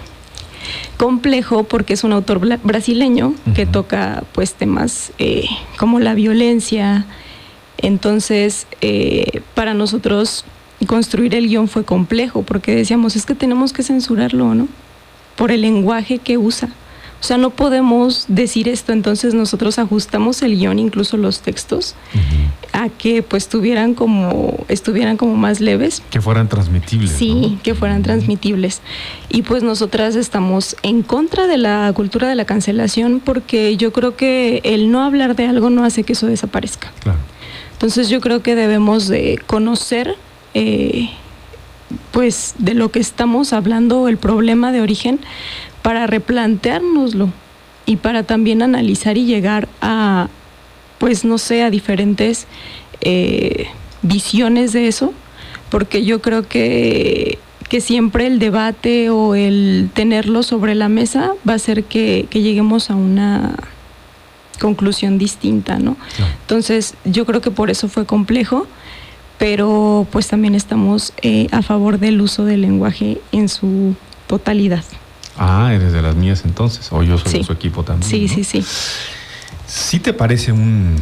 complejo, porque es un autor bla- brasileño, uh-huh. que toca pues temas eh, como la violencia. Entonces eh, para nosotros construir el guión fue complejo, porque decíamos, es que tenemos que censurarlo, ¿no? Por el lenguaje que usa. O sea, no podemos decir esto. Entonces nosotros ajustamos el guión, incluso los textos, uh-huh. a que pues tuvieran como, estuvieran como más leves. Que fueran transmitibles. Sí, ¿no? que fueran transmitibles. Y pues nosotras estamos en contra de la cultura de la cancelación, porque yo creo que el no hablar de algo no hace que eso desaparezca. Claro. Entonces yo creo que debemos de conocer eh, pues de lo que estamos hablando, el problema de origen, para replanteárnoslo y para también analizar y llegar a, pues no sé, a diferentes eh, visiones de eso, porque yo creo que, que siempre el debate o el tenerlo sobre la mesa va a hacer que, que lleguemos a una conclusión distinta, ¿no? Sí. Entonces, yo creo que por eso fue complejo, pero pues también estamos eh, a favor del uso del lenguaje en su totalidad. Ah, eres de las mías entonces, o yo soy sí. de su equipo también. Sí, ¿no? sí, sí. ¿Sí te parece un...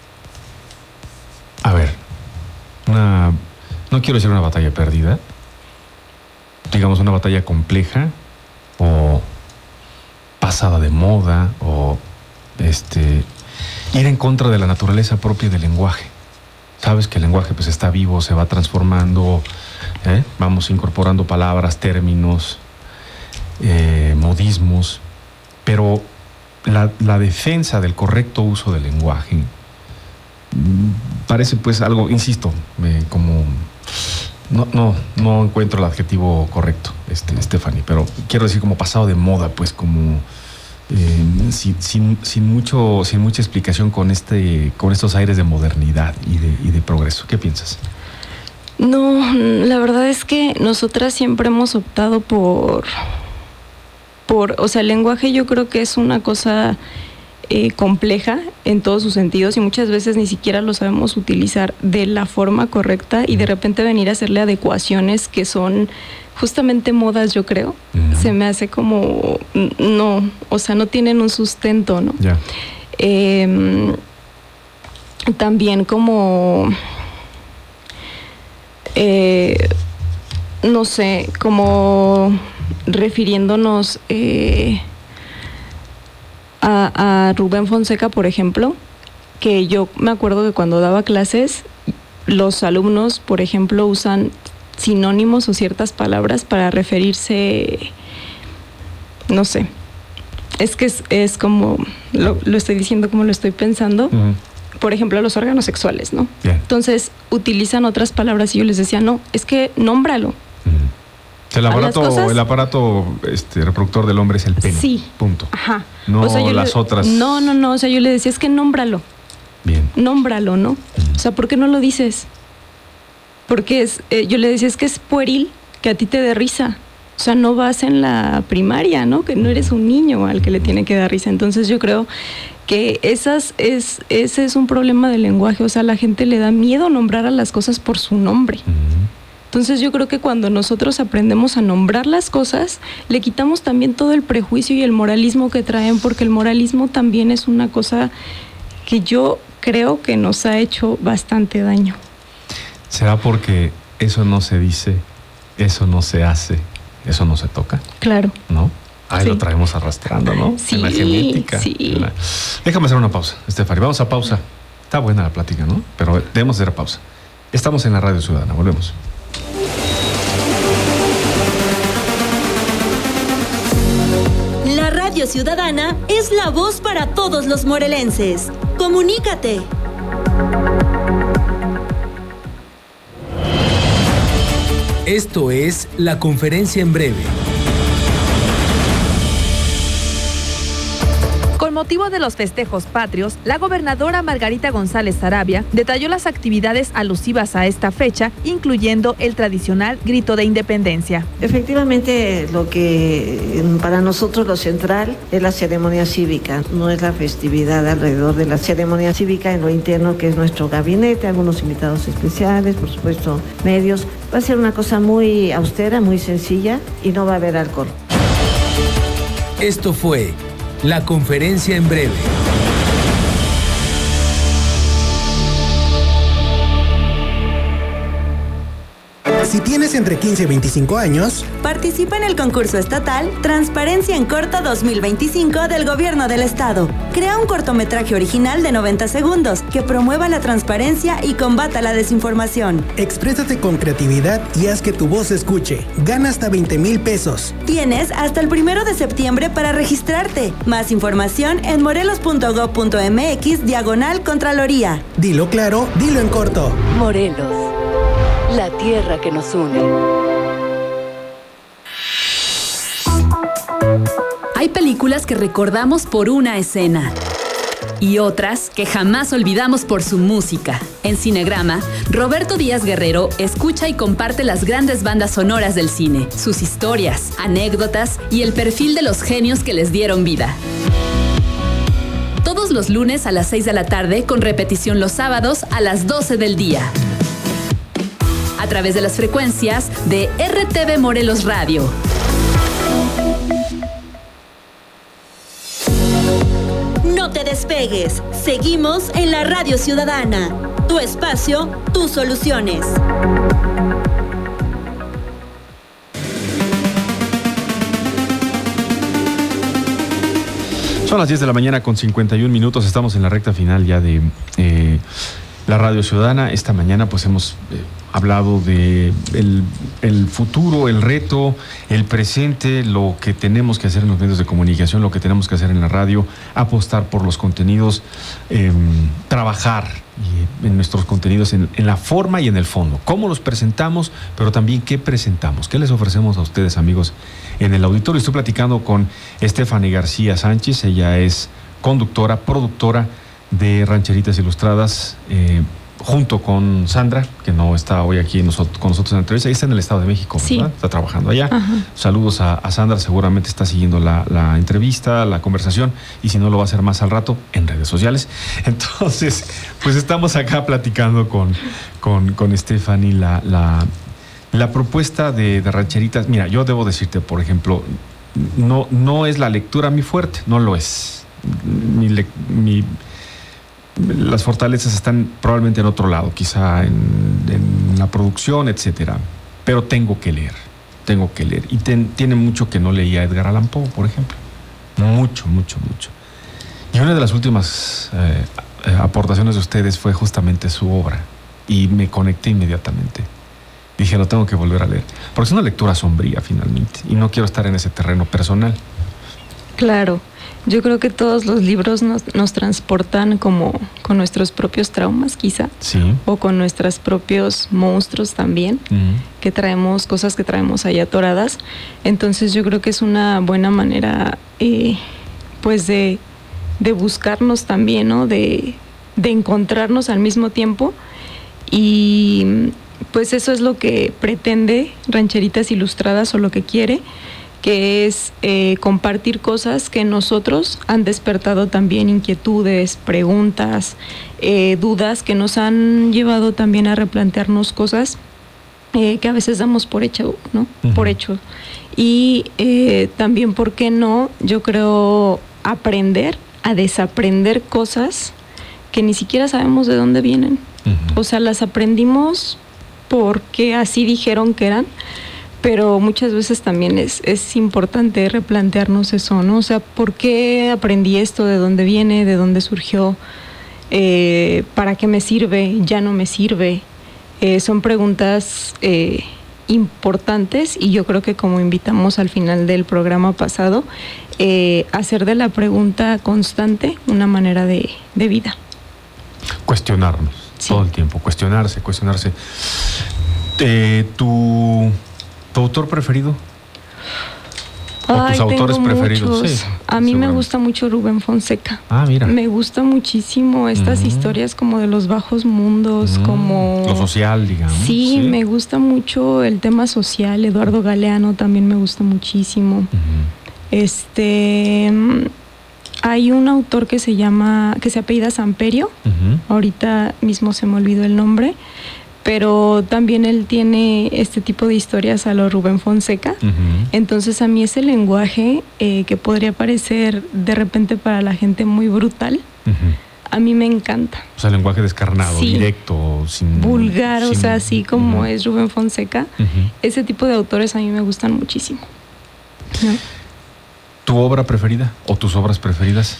A ver, una... No quiero decir una batalla perdida, digamos una batalla compleja, o pasada de moda, o este ir en contra de la naturaleza propia del lenguaje? Sabes que el lenguaje pues está vivo, se va transformando, ¿eh? Vamos incorporando palabras, términos, eh, modismos, pero la, la defensa del correcto uso del lenguaje parece pues algo, insisto, eh, como no, no, no encuentro el adjetivo correcto, este, Stephanie, pero quiero decir como pasado de moda, pues como eh, sin, sin, sin mucho, sin mucha explicación con este, con estos aires de modernidad y de, y de progreso. ¿Qué piensas? No, la verdad es que nosotras siempre hemos optado por, por, o sea, el lenguaje yo creo que es una cosa eh, compleja en todos sus sentidos y muchas veces ni siquiera lo sabemos utilizar de la forma correcta y de repente venir a hacerle adecuaciones que son justamente modas, yo creo. Uh-huh. Se me hace como, no, o sea, no tienen un sustento, ¿no? Ya. Eh, también como... Eh, no sé, como refiriéndonos eh, a, a Rubén Fonseca, por ejemplo, que yo me acuerdo que cuando daba clases, los alumnos, por ejemplo, usan sinónimos o ciertas palabras para referirse, no sé, es que es, es como, lo, lo estoy diciendo como lo estoy pensando. Uh-huh. Por ejemplo, los órganos sexuales, ¿no? Bien. Entonces, utilizan otras palabras y yo les decía, no, es que nómbralo. Mm. El aparato, cosas, el aparato este, reproductor del hombre es el pene. Sí. Punto. Ajá. No o sea, las le, otras. No, no, no. O sea, yo le decía, es que nómbralo. Bien. Nómbralo, ¿no? Mm. O sea, ¿por qué no lo dices? Porque es, eh, yo le decía, es que es pueril que a ti te dé risa. O sea, no vas en la primaria, ¿no? Que no eres un niño al que le tiene que dar risa. Entonces yo creo que esas es, ese es un problema del lenguaje. O sea, a la gente le da miedo nombrar a las cosas por su nombre. Uh-huh. Entonces yo creo que cuando nosotros aprendemos a nombrar las cosas, le quitamos también todo el prejuicio y el moralismo que traen, porque el moralismo también es una cosa que yo creo que nos ha hecho bastante daño. ¿Será porque eso no se dice, eso no se hace, eso no se toca? Claro. ¿No? Ahí sí. Lo traemos arrastrando, ¿no? Sí, en la genética. Sí. En la... Déjame hacer una pausa, Stephanie. Vamos a pausa. Está buena la plática, ¿no? Pero debemos hacer pausa. Estamos en la Radio Ciudadana. Volvemos. La Radio Ciudadana es la voz para todos los morelenses. Comunícate. Esto es La Conferencia en Breve. Con motivo de los festejos patrios, la gobernadora Margarita González Sarabia detalló las actividades alusivas a esta fecha, incluyendo el tradicional grito de independencia. Efectivamente, lo que para nosotros lo central es la ceremonia cívica, no es la festividad alrededor de la ceremonia cívica en lo interno, que es nuestro gabinete, algunos invitados especiales, por supuesto medios. Va a ser una cosa muy austera, muy sencilla y no va a haber alcohol. Esto fue La Conferencia en Breve. Si tienes entre quince y veinticinco años, participa en el concurso estatal Transparencia en Corto dos mil veinticinco del Gobierno del Estado. Crea un cortometraje original de noventa segundos que promueva la transparencia y combata la desinformación. Exprésate con creatividad y haz que tu voz se escuche. Gana hasta veinte mil pesos. Tienes hasta el primero de septiembre para registrarte. Más información en morelos.gov.mx diagonal Contraloría. Dilo claro, dilo en corto. Morelos, la tierra que nos une. Hay películas que recordamos por una escena y otras que jamás olvidamos por su música. En Cinegrama, Roberto Díaz Guerrero escucha y comparte las grandes bandas sonoras del cine, sus historias, anécdotas y el perfil de los genios que les dieron vida. Todos los lunes a las seis de la tarde, con repetición los sábados a las doce del día. A través de las frecuencias de R T V Morelos Radio. No te despegues. Seguimos en la Radio Ciudadana. Tu espacio, tus soluciones. Son las diez de la mañana con cincuenta y un minutos. Estamos en la recta final ya de eh, la Radio Ciudadana. Esta mañana pues hemos eh, hablado de el, el futuro, el reto, el presente, lo que tenemos que hacer en los medios de comunicación, lo que tenemos que hacer en la radio, apostar por los contenidos, eh, trabajar en nuestros contenidos en, en la forma y en el fondo. Cómo los presentamos, pero también qué presentamos, qué les ofrecemos a ustedes, amigos, en el auditorio. Estoy platicando con Stephanie García Sánchez. Ella es conductora, productora de Rancheritas Ilustradas, eh, junto con Sandra, que no está hoy aquí nosotros, con nosotros en la entrevista. Ella está en el Estado de México, ¿verdad? Sí. Está trabajando allá. Ajá. Saludos a, a Sandra, seguramente está siguiendo la, la entrevista, la conversación, y si no lo va a hacer más al rato en redes sociales. Entonces, pues estamos acá platicando con, con, con Stephanie la, la, la propuesta de, de Rancheritas. Mira, yo debo decirte, por ejemplo, no, no es la lectura mi fuerte, no lo es. Mi, mi Las fortalezas están probablemente en otro lado, quizá en, en la producción, etcétera. Pero tengo que leer, tengo que leer. Y ten, tiene mucho que no leía Edgar Allan Poe, por ejemplo. Mucho, mucho, mucho. Y una de las últimas eh, aportaciones de ustedes fue justamente su obra. Y me conecté inmediatamente. Dije, lo tengo que volver a leer. Porque es una lectura sombría, finalmente. Y no quiero estar en ese terreno personal. Claro. Yo creo que todos los libros nos, nos transportan como con nuestros propios traumas, quizá. Sí. O con nuestros propios monstruos también, uh-huh. que traemos, cosas que traemos ahí atoradas. Entonces yo creo que es una buena manera, eh, pues, de, de buscarnos también, ¿no? De, de encontrarnos al mismo tiempo. Y pues eso es lo que pretende Rancheritas Ilustradas, o lo que quiere, que es eh, compartir cosas que en nosotros han despertado también inquietudes, preguntas, eh, dudas, que nos han llevado también a replantearnos cosas eh, que a veces damos por hecho, ¿no? Uh-huh. Por hecho. Y eh, también, ¿por qué no? Yo creo aprender a desaprender cosas que ni siquiera sabemos de dónde vienen. Uh-huh. O sea, las aprendimos porque así dijeron que eran, pero muchas veces también es, es importante replantearnos eso, ¿no? O sea, ¿por qué aprendí esto? ¿De dónde viene? ¿De dónde surgió? Eh, ¿Para qué me sirve? ¿Ya no me sirve? Eh, son preguntas eh, importantes, y yo creo que, como invitamos al final del programa pasado, eh, hacer de la pregunta constante una manera de, de vida. Cuestionarnos, sí. Todo el tiempo, cuestionarse, cuestionarse. Eh, tu... ¿Tu autor preferido? ¿O Ay, tus autores tengo preferidos? Muchos. Sí, a mí seguro. Me gusta mucho Rubén Fonseca. Ah, mira. Me gusta muchísimo estas uh-huh. historias como de los bajos mundos, uh-huh. como... Lo social, digamos. Sí, sí, me gusta mucho el tema social. Eduardo Galeano también me gusta muchísimo. Uh-huh. Este... Hay un autor que se llama... que se apellida Samperio. Uh-huh. Ahorita mismo se me olvidó el nombre. Pero también él tiene este tipo de historias a lo Rubén Fonseca. Uh-huh. Entonces, a mí ese lenguaje eh, que podría parecer de repente para la gente muy brutal, uh-huh. a mí me encanta. O sea, el lenguaje descarnado, sí. directo, sin... vulgar, sin, o sea, así como uh-huh. es Rubén Fonseca. Uh-huh. Ese tipo de autores a mí me gustan muchísimo, ¿no? ¿Tu obra preferida o tus obras preferidas?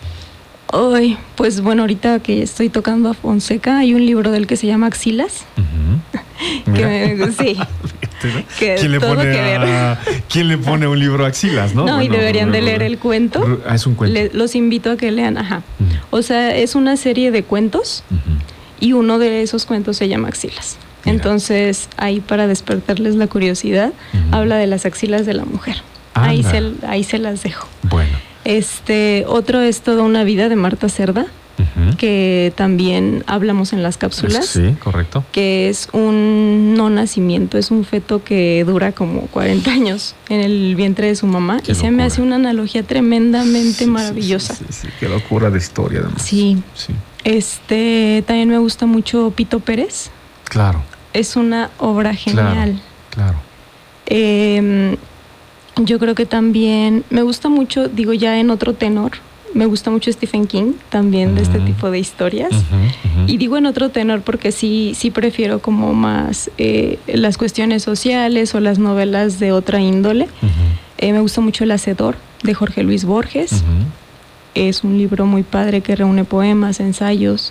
Ay, pues bueno, ahorita que estoy tocando a Fonseca, hay un libro del que se llama Axilas. Uh-huh. que me, sí. que ¿Quién, le todo pone que ver. A, ¿Quién le pone un libro a Axilas, no? No, bueno, y deberían de leer el cuento. Ah, es un cuento. Le, los invito a que lean, ajá. Uh-huh. O sea, es una serie de cuentos uh-huh. y uno de esos cuentos se llama Axilas. Mira. Entonces, ahí, para despertarles la curiosidad, uh-huh. habla de las axilas de la mujer. Ahí se, ahí se las dejo. Bueno. Este, otro es Toda una vida de Marta Cerda, uh-huh. que también hablamos en las cápsulas. Sí, correcto. Que es un no nacimiento, es un feto que dura como cuarenta años en el vientre de su mamá. Qué y locura. Se me hace una analogía tremendamente sí, maravillosa. Sí, sí, sí, sí, qué locura de historia además. Sí. sí. Este, también me gusta mucho Pito Pérez. Claro. Es una obra genial. Claro. claro. Eh, yo creo que también me gusta mucho, digo ya en otro tenor, me gusta mucho Stephen King, también uh-huh. de este tipo de historias. Uh-huh, uh-huh. Y digo en otro tenor porque sí, sí prefiero como más eh, las cuestiones sociales o las novelas de otra índole. Uh-huh. Eh, me gusta mucho El Hacedor, de Jorge Luis Borges. Uh-huh. Es un libro muy padre que reúne poemas, ensayos.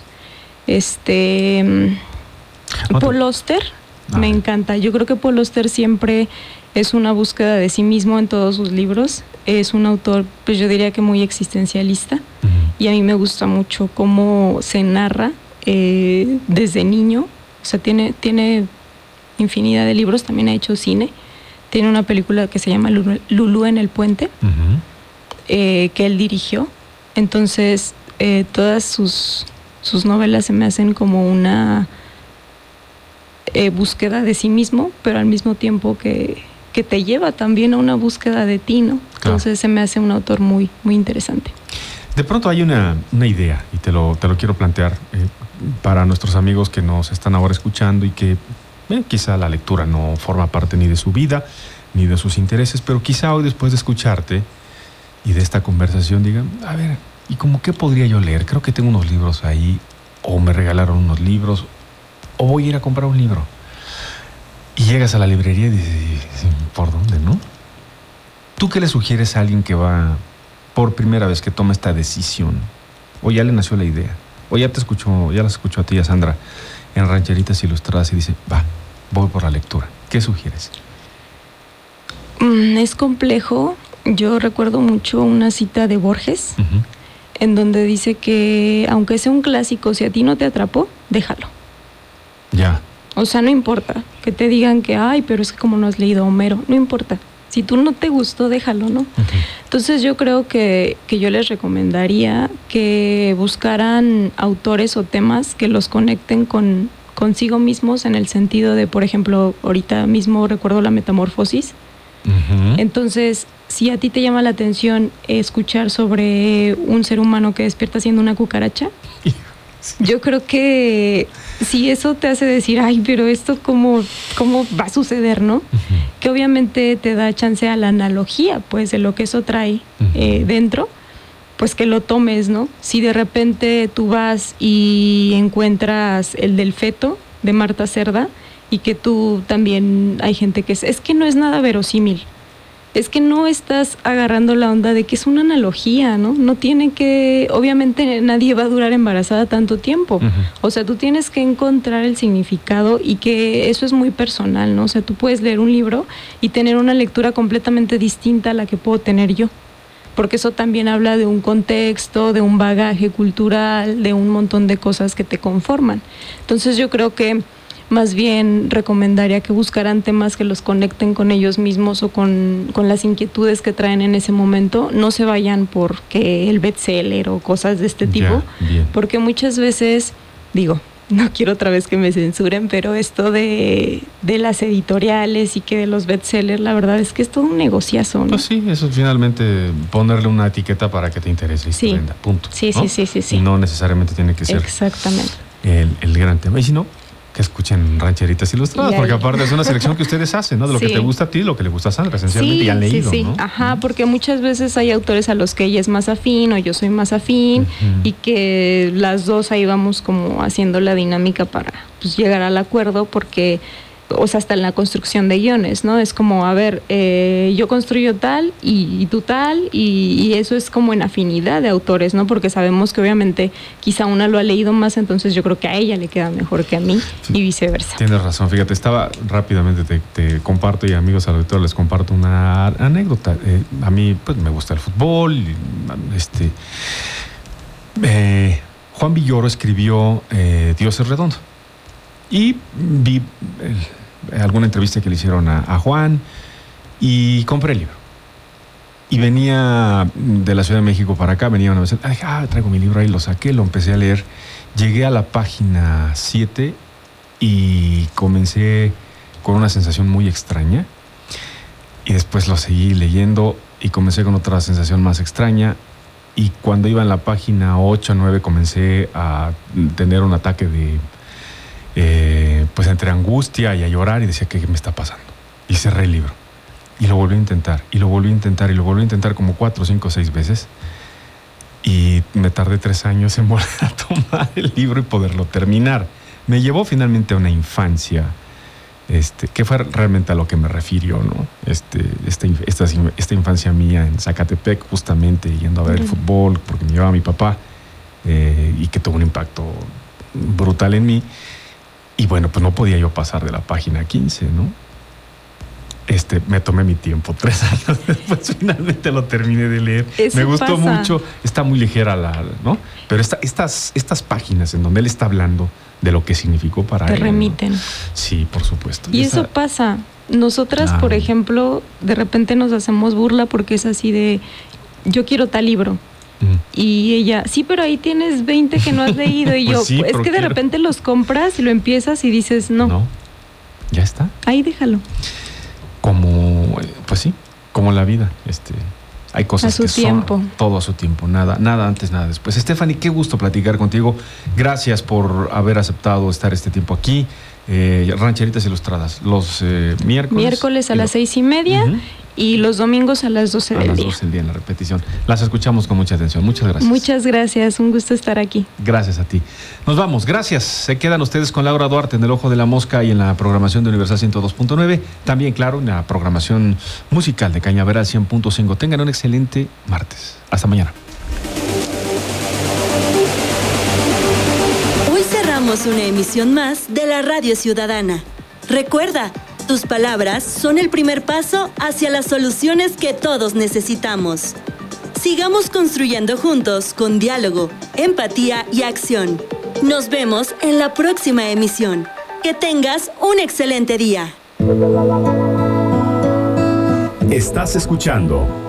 Este... Paul Auster, ah. me encanta. Yo creo que Paul Auster siempre es una búsqueda de sí mismo en todos sus libros. Es un autor, pues yo diría que muy existencialista. Uh-huh. Y a mí me gusta mucho cómo se narra eh, desde niño. O sea, tiene, tiene infinidad de libros, también ha hecho cine. Tiene una película que se llama Lulú en el puente, uh-huh. eh, que él dirigió. Entonces, eh, todas sus, sus novelas se me hacen como una... Eh, búsqueda de sí mismo, pero al mismo tiempo que, que te lleva también a una búsqueda de ti, ¿no? Entonces claro. se me hace un autor muy, muy interesante. De pronto hay una, una idea, y te lo, te lo quiero plantear eh, para nuestros amigos que nos están ahora escuchando y que eh, quizá la lectura no forma parte ni de su vida, ni de sus intereses, pero quizá hoy después de escucharte y de esta conversación digan, a ver, ¿y cómo qué podría yo leer? Creo que tengo unos libros ahí, o me regalaron unos libros, o voy a ir a comprar un libro. Y llegas a la librería y dices, ¿por dónde, no? ¿Tú qué le sugieres a alguien que va por primera vez, que toma esta decisión? O ya le nació la idea, o ya te escuchó, ya las escuchó a ti y a Sandra en Rancheritas Ilustradas y dice, va, voy por la lectura. ¿Qué sugieres? Mm, es complejo. Yo recuerdo mucho una cita de Borges, uh-huh. en donde dice que aunque sea un clásico, si a ti no te atrapó, déjalo. Ya. O sea, no importa que te digan que, ay, pero es que como no has leído Homero, no importa. Si tú no te gustó, déjalo, ¿no? Uh-huh. Entonces yo creo que, que yo les recomendaría que buscaran autores o temas que los conecten con consigo mismos, en el sentido de, por ejemplo, ahorita mismo recuerdo La Metamorfosis. Uh-huh. Entonces, si a ti te llama la atención escuchar sobre un ser humano que despierta siendo una cucaracha, yo creo que si eso te hace decir, ay, pero esto cómo, cómo va a suceder, ¿no? Uh-huh. Que obviamente te da chance a la analogía, pues, de lo que eso trae uh-huh. eh, dentro, pues que lo tomes, ¿no? Si de repente tú vas y encuentras el del feto de Marta Cerda y que tú también hay gente que es, es que no es nada verosímil. Es que no estás agarrando la onda de que es una analogía, ¿no? No tiene que... Obviamente nadie va a durar embarazada tanto tiempo. Uh-huh. O sea, tú tienes que encontrar el significado y que eso es muy personal, ¿no? O sea, tú puedes leer un libro y tener una lectura completamente distinta a la que puedo tener yo. Porque eso también habla de un contexto, de un bagaje cultural, de un montón de cosas que te conforman. Entonces yo creo que más bien recomendaría que buscaran temas que los conecten con ellos mismos o con, con las inquietudes que traen en ese momento. No se vayan porque el bestseller o cosas de este tipo, yeah, porque muchas veces, digo, no quiero otra vez que me censuren, pero esto de, de las editoriales y que de los bestsellers, la verdad es que es todo un negociazo, ¿no? Pues sí, eso finalmente ponerle una etiqueta para que te interese y sí. te venda, punto. Sí, ¿no? sí, sí, sí, sí. Y no necesariamente tiene que ser exactamente el, el gran tema. Y si no, que escuchen Rancheritas Ilustradas, porque aparte es una selección que ustedes hacen, ¿no? De lo sí. que te gusta a ti y lo que le gusta a Sandra, esencialmente, sí, y han leído, sí, sí. ¿no? Ajá, porque muchas veces hay autores a los que ella es más afín o yo soy más afín, uh-huh. y que las dos ahí vamos como haciendo la dinámica para pues, llegar al acuerdo, porque, o sea, hasta en la construcción de guiones, ¿no? Es como, a ver, eh, yo construyo tal y, y tú tal, y, y eso es como en afinidad de autores, ¿no? Porque sabemos que obviamente quizá una lo ha leído más, entonces yo creo que a ella le queda mejor que a mí, sí. y viceversa. Tienes razón, fíjate, estaba rápidamente, te, te comparto, y amigos al auditorio les comparto una anécdota. Eh, a mí, pues, me gusta el fútbol, y, este... Eh, Juan Villoro escribió eh, Dios es redondo. Y vi eh, alguna entrevista que le hicieron a, a Juan y compré el libro. Y venía de la Ciudad de México para acá, venía una vez, ah, traigo mi libro ahí, lo saqué, lo empecé a leer. Llegué a la página siete y comencé con una sensación muy extraña. Y después lo seguí leyendo y comencé con otra sensación más extraña. Y cuando iba en la página ocho o nueve comencé a tener un ataque de, eh, pues entre angustia y a llorar y decía, ¿qué me está pasando? Y cerré el libro. Y lo volví a intentar, y lo volví a intentar, y lo volví a intentar como cuatro, cinco, seis veces. Y me tardé tres años en volver a tomar el libro y poderlo terminar. Me llevó finalmente a una infancia, este, que fue realmente a lo que me refirió, ¿no? Este, este, esta, esta infancia mía en Zacatepec, justamente yendo a ver el fútbol, porque me llevaba mi papá, eh, y que tuvo un impacto brutal en mí. Y bueno, pues no podía yo pasar de la página quince, ¿no? Este, me tomé mi tiempo, tres años después finalmente lo terminé de leer. Eso me gustó pasa. mucho, está muy ligera la, ¿no? Pero esta, estas, estas páginas en donde él está hablando de lo que significó para Te él, remiten. ¿no? Sí, por supuesto. Y esa, eso pasa. Nosotras, Ah. por ejemplo, de repente nos hacemos burla porque es así de, yo quiero tal libro. Mm. Y ella, sí, pero ahí tienes veinte que no has leído. Y Pues yo, sí, es pero que de quiero. repente los compras y lo empiezas y dices, no, No, ya está. ahí déjalo. Como, pues sí, como la vida. Este, hay cosas A su que tiempo. son todo a su tiempo, nada, nada antes, nada después. Stephanie, qué gusto platicar contigo. Gracias por haber aceptado estar este tiempo aquí. Eh, Rancheritas Ilustradas, los eh, miércoles. Miércoles a y las los- seis y media Ujú. y los domingos a las doce A del las día. doce del día en la repetición. Las escuchamos con mucha atención. Muchas gracias. Muchas gracias, un gusto estar aquí. Gracias a ti. Nos vamos, gracias. Se quedan ustedes con Laura Duarte en El Ojo de la Mosca y en la programación de Universal ciento dos punto nueve. También, claro, en la programación musical de Cañaveral cien punto cinco. Tengan un excelente martes. Hasta mañana. Hoy cerramos una emisión más de la Radio Ciudadana. Recuerda, tus palabras son el primer paso hacia las soluciones que todos necesitamos. Sigamos construyendo juntos con diálogo, empatía y acción. Nos vemos en la próxima emisión. Que tengas un excelente día. Estás escuchando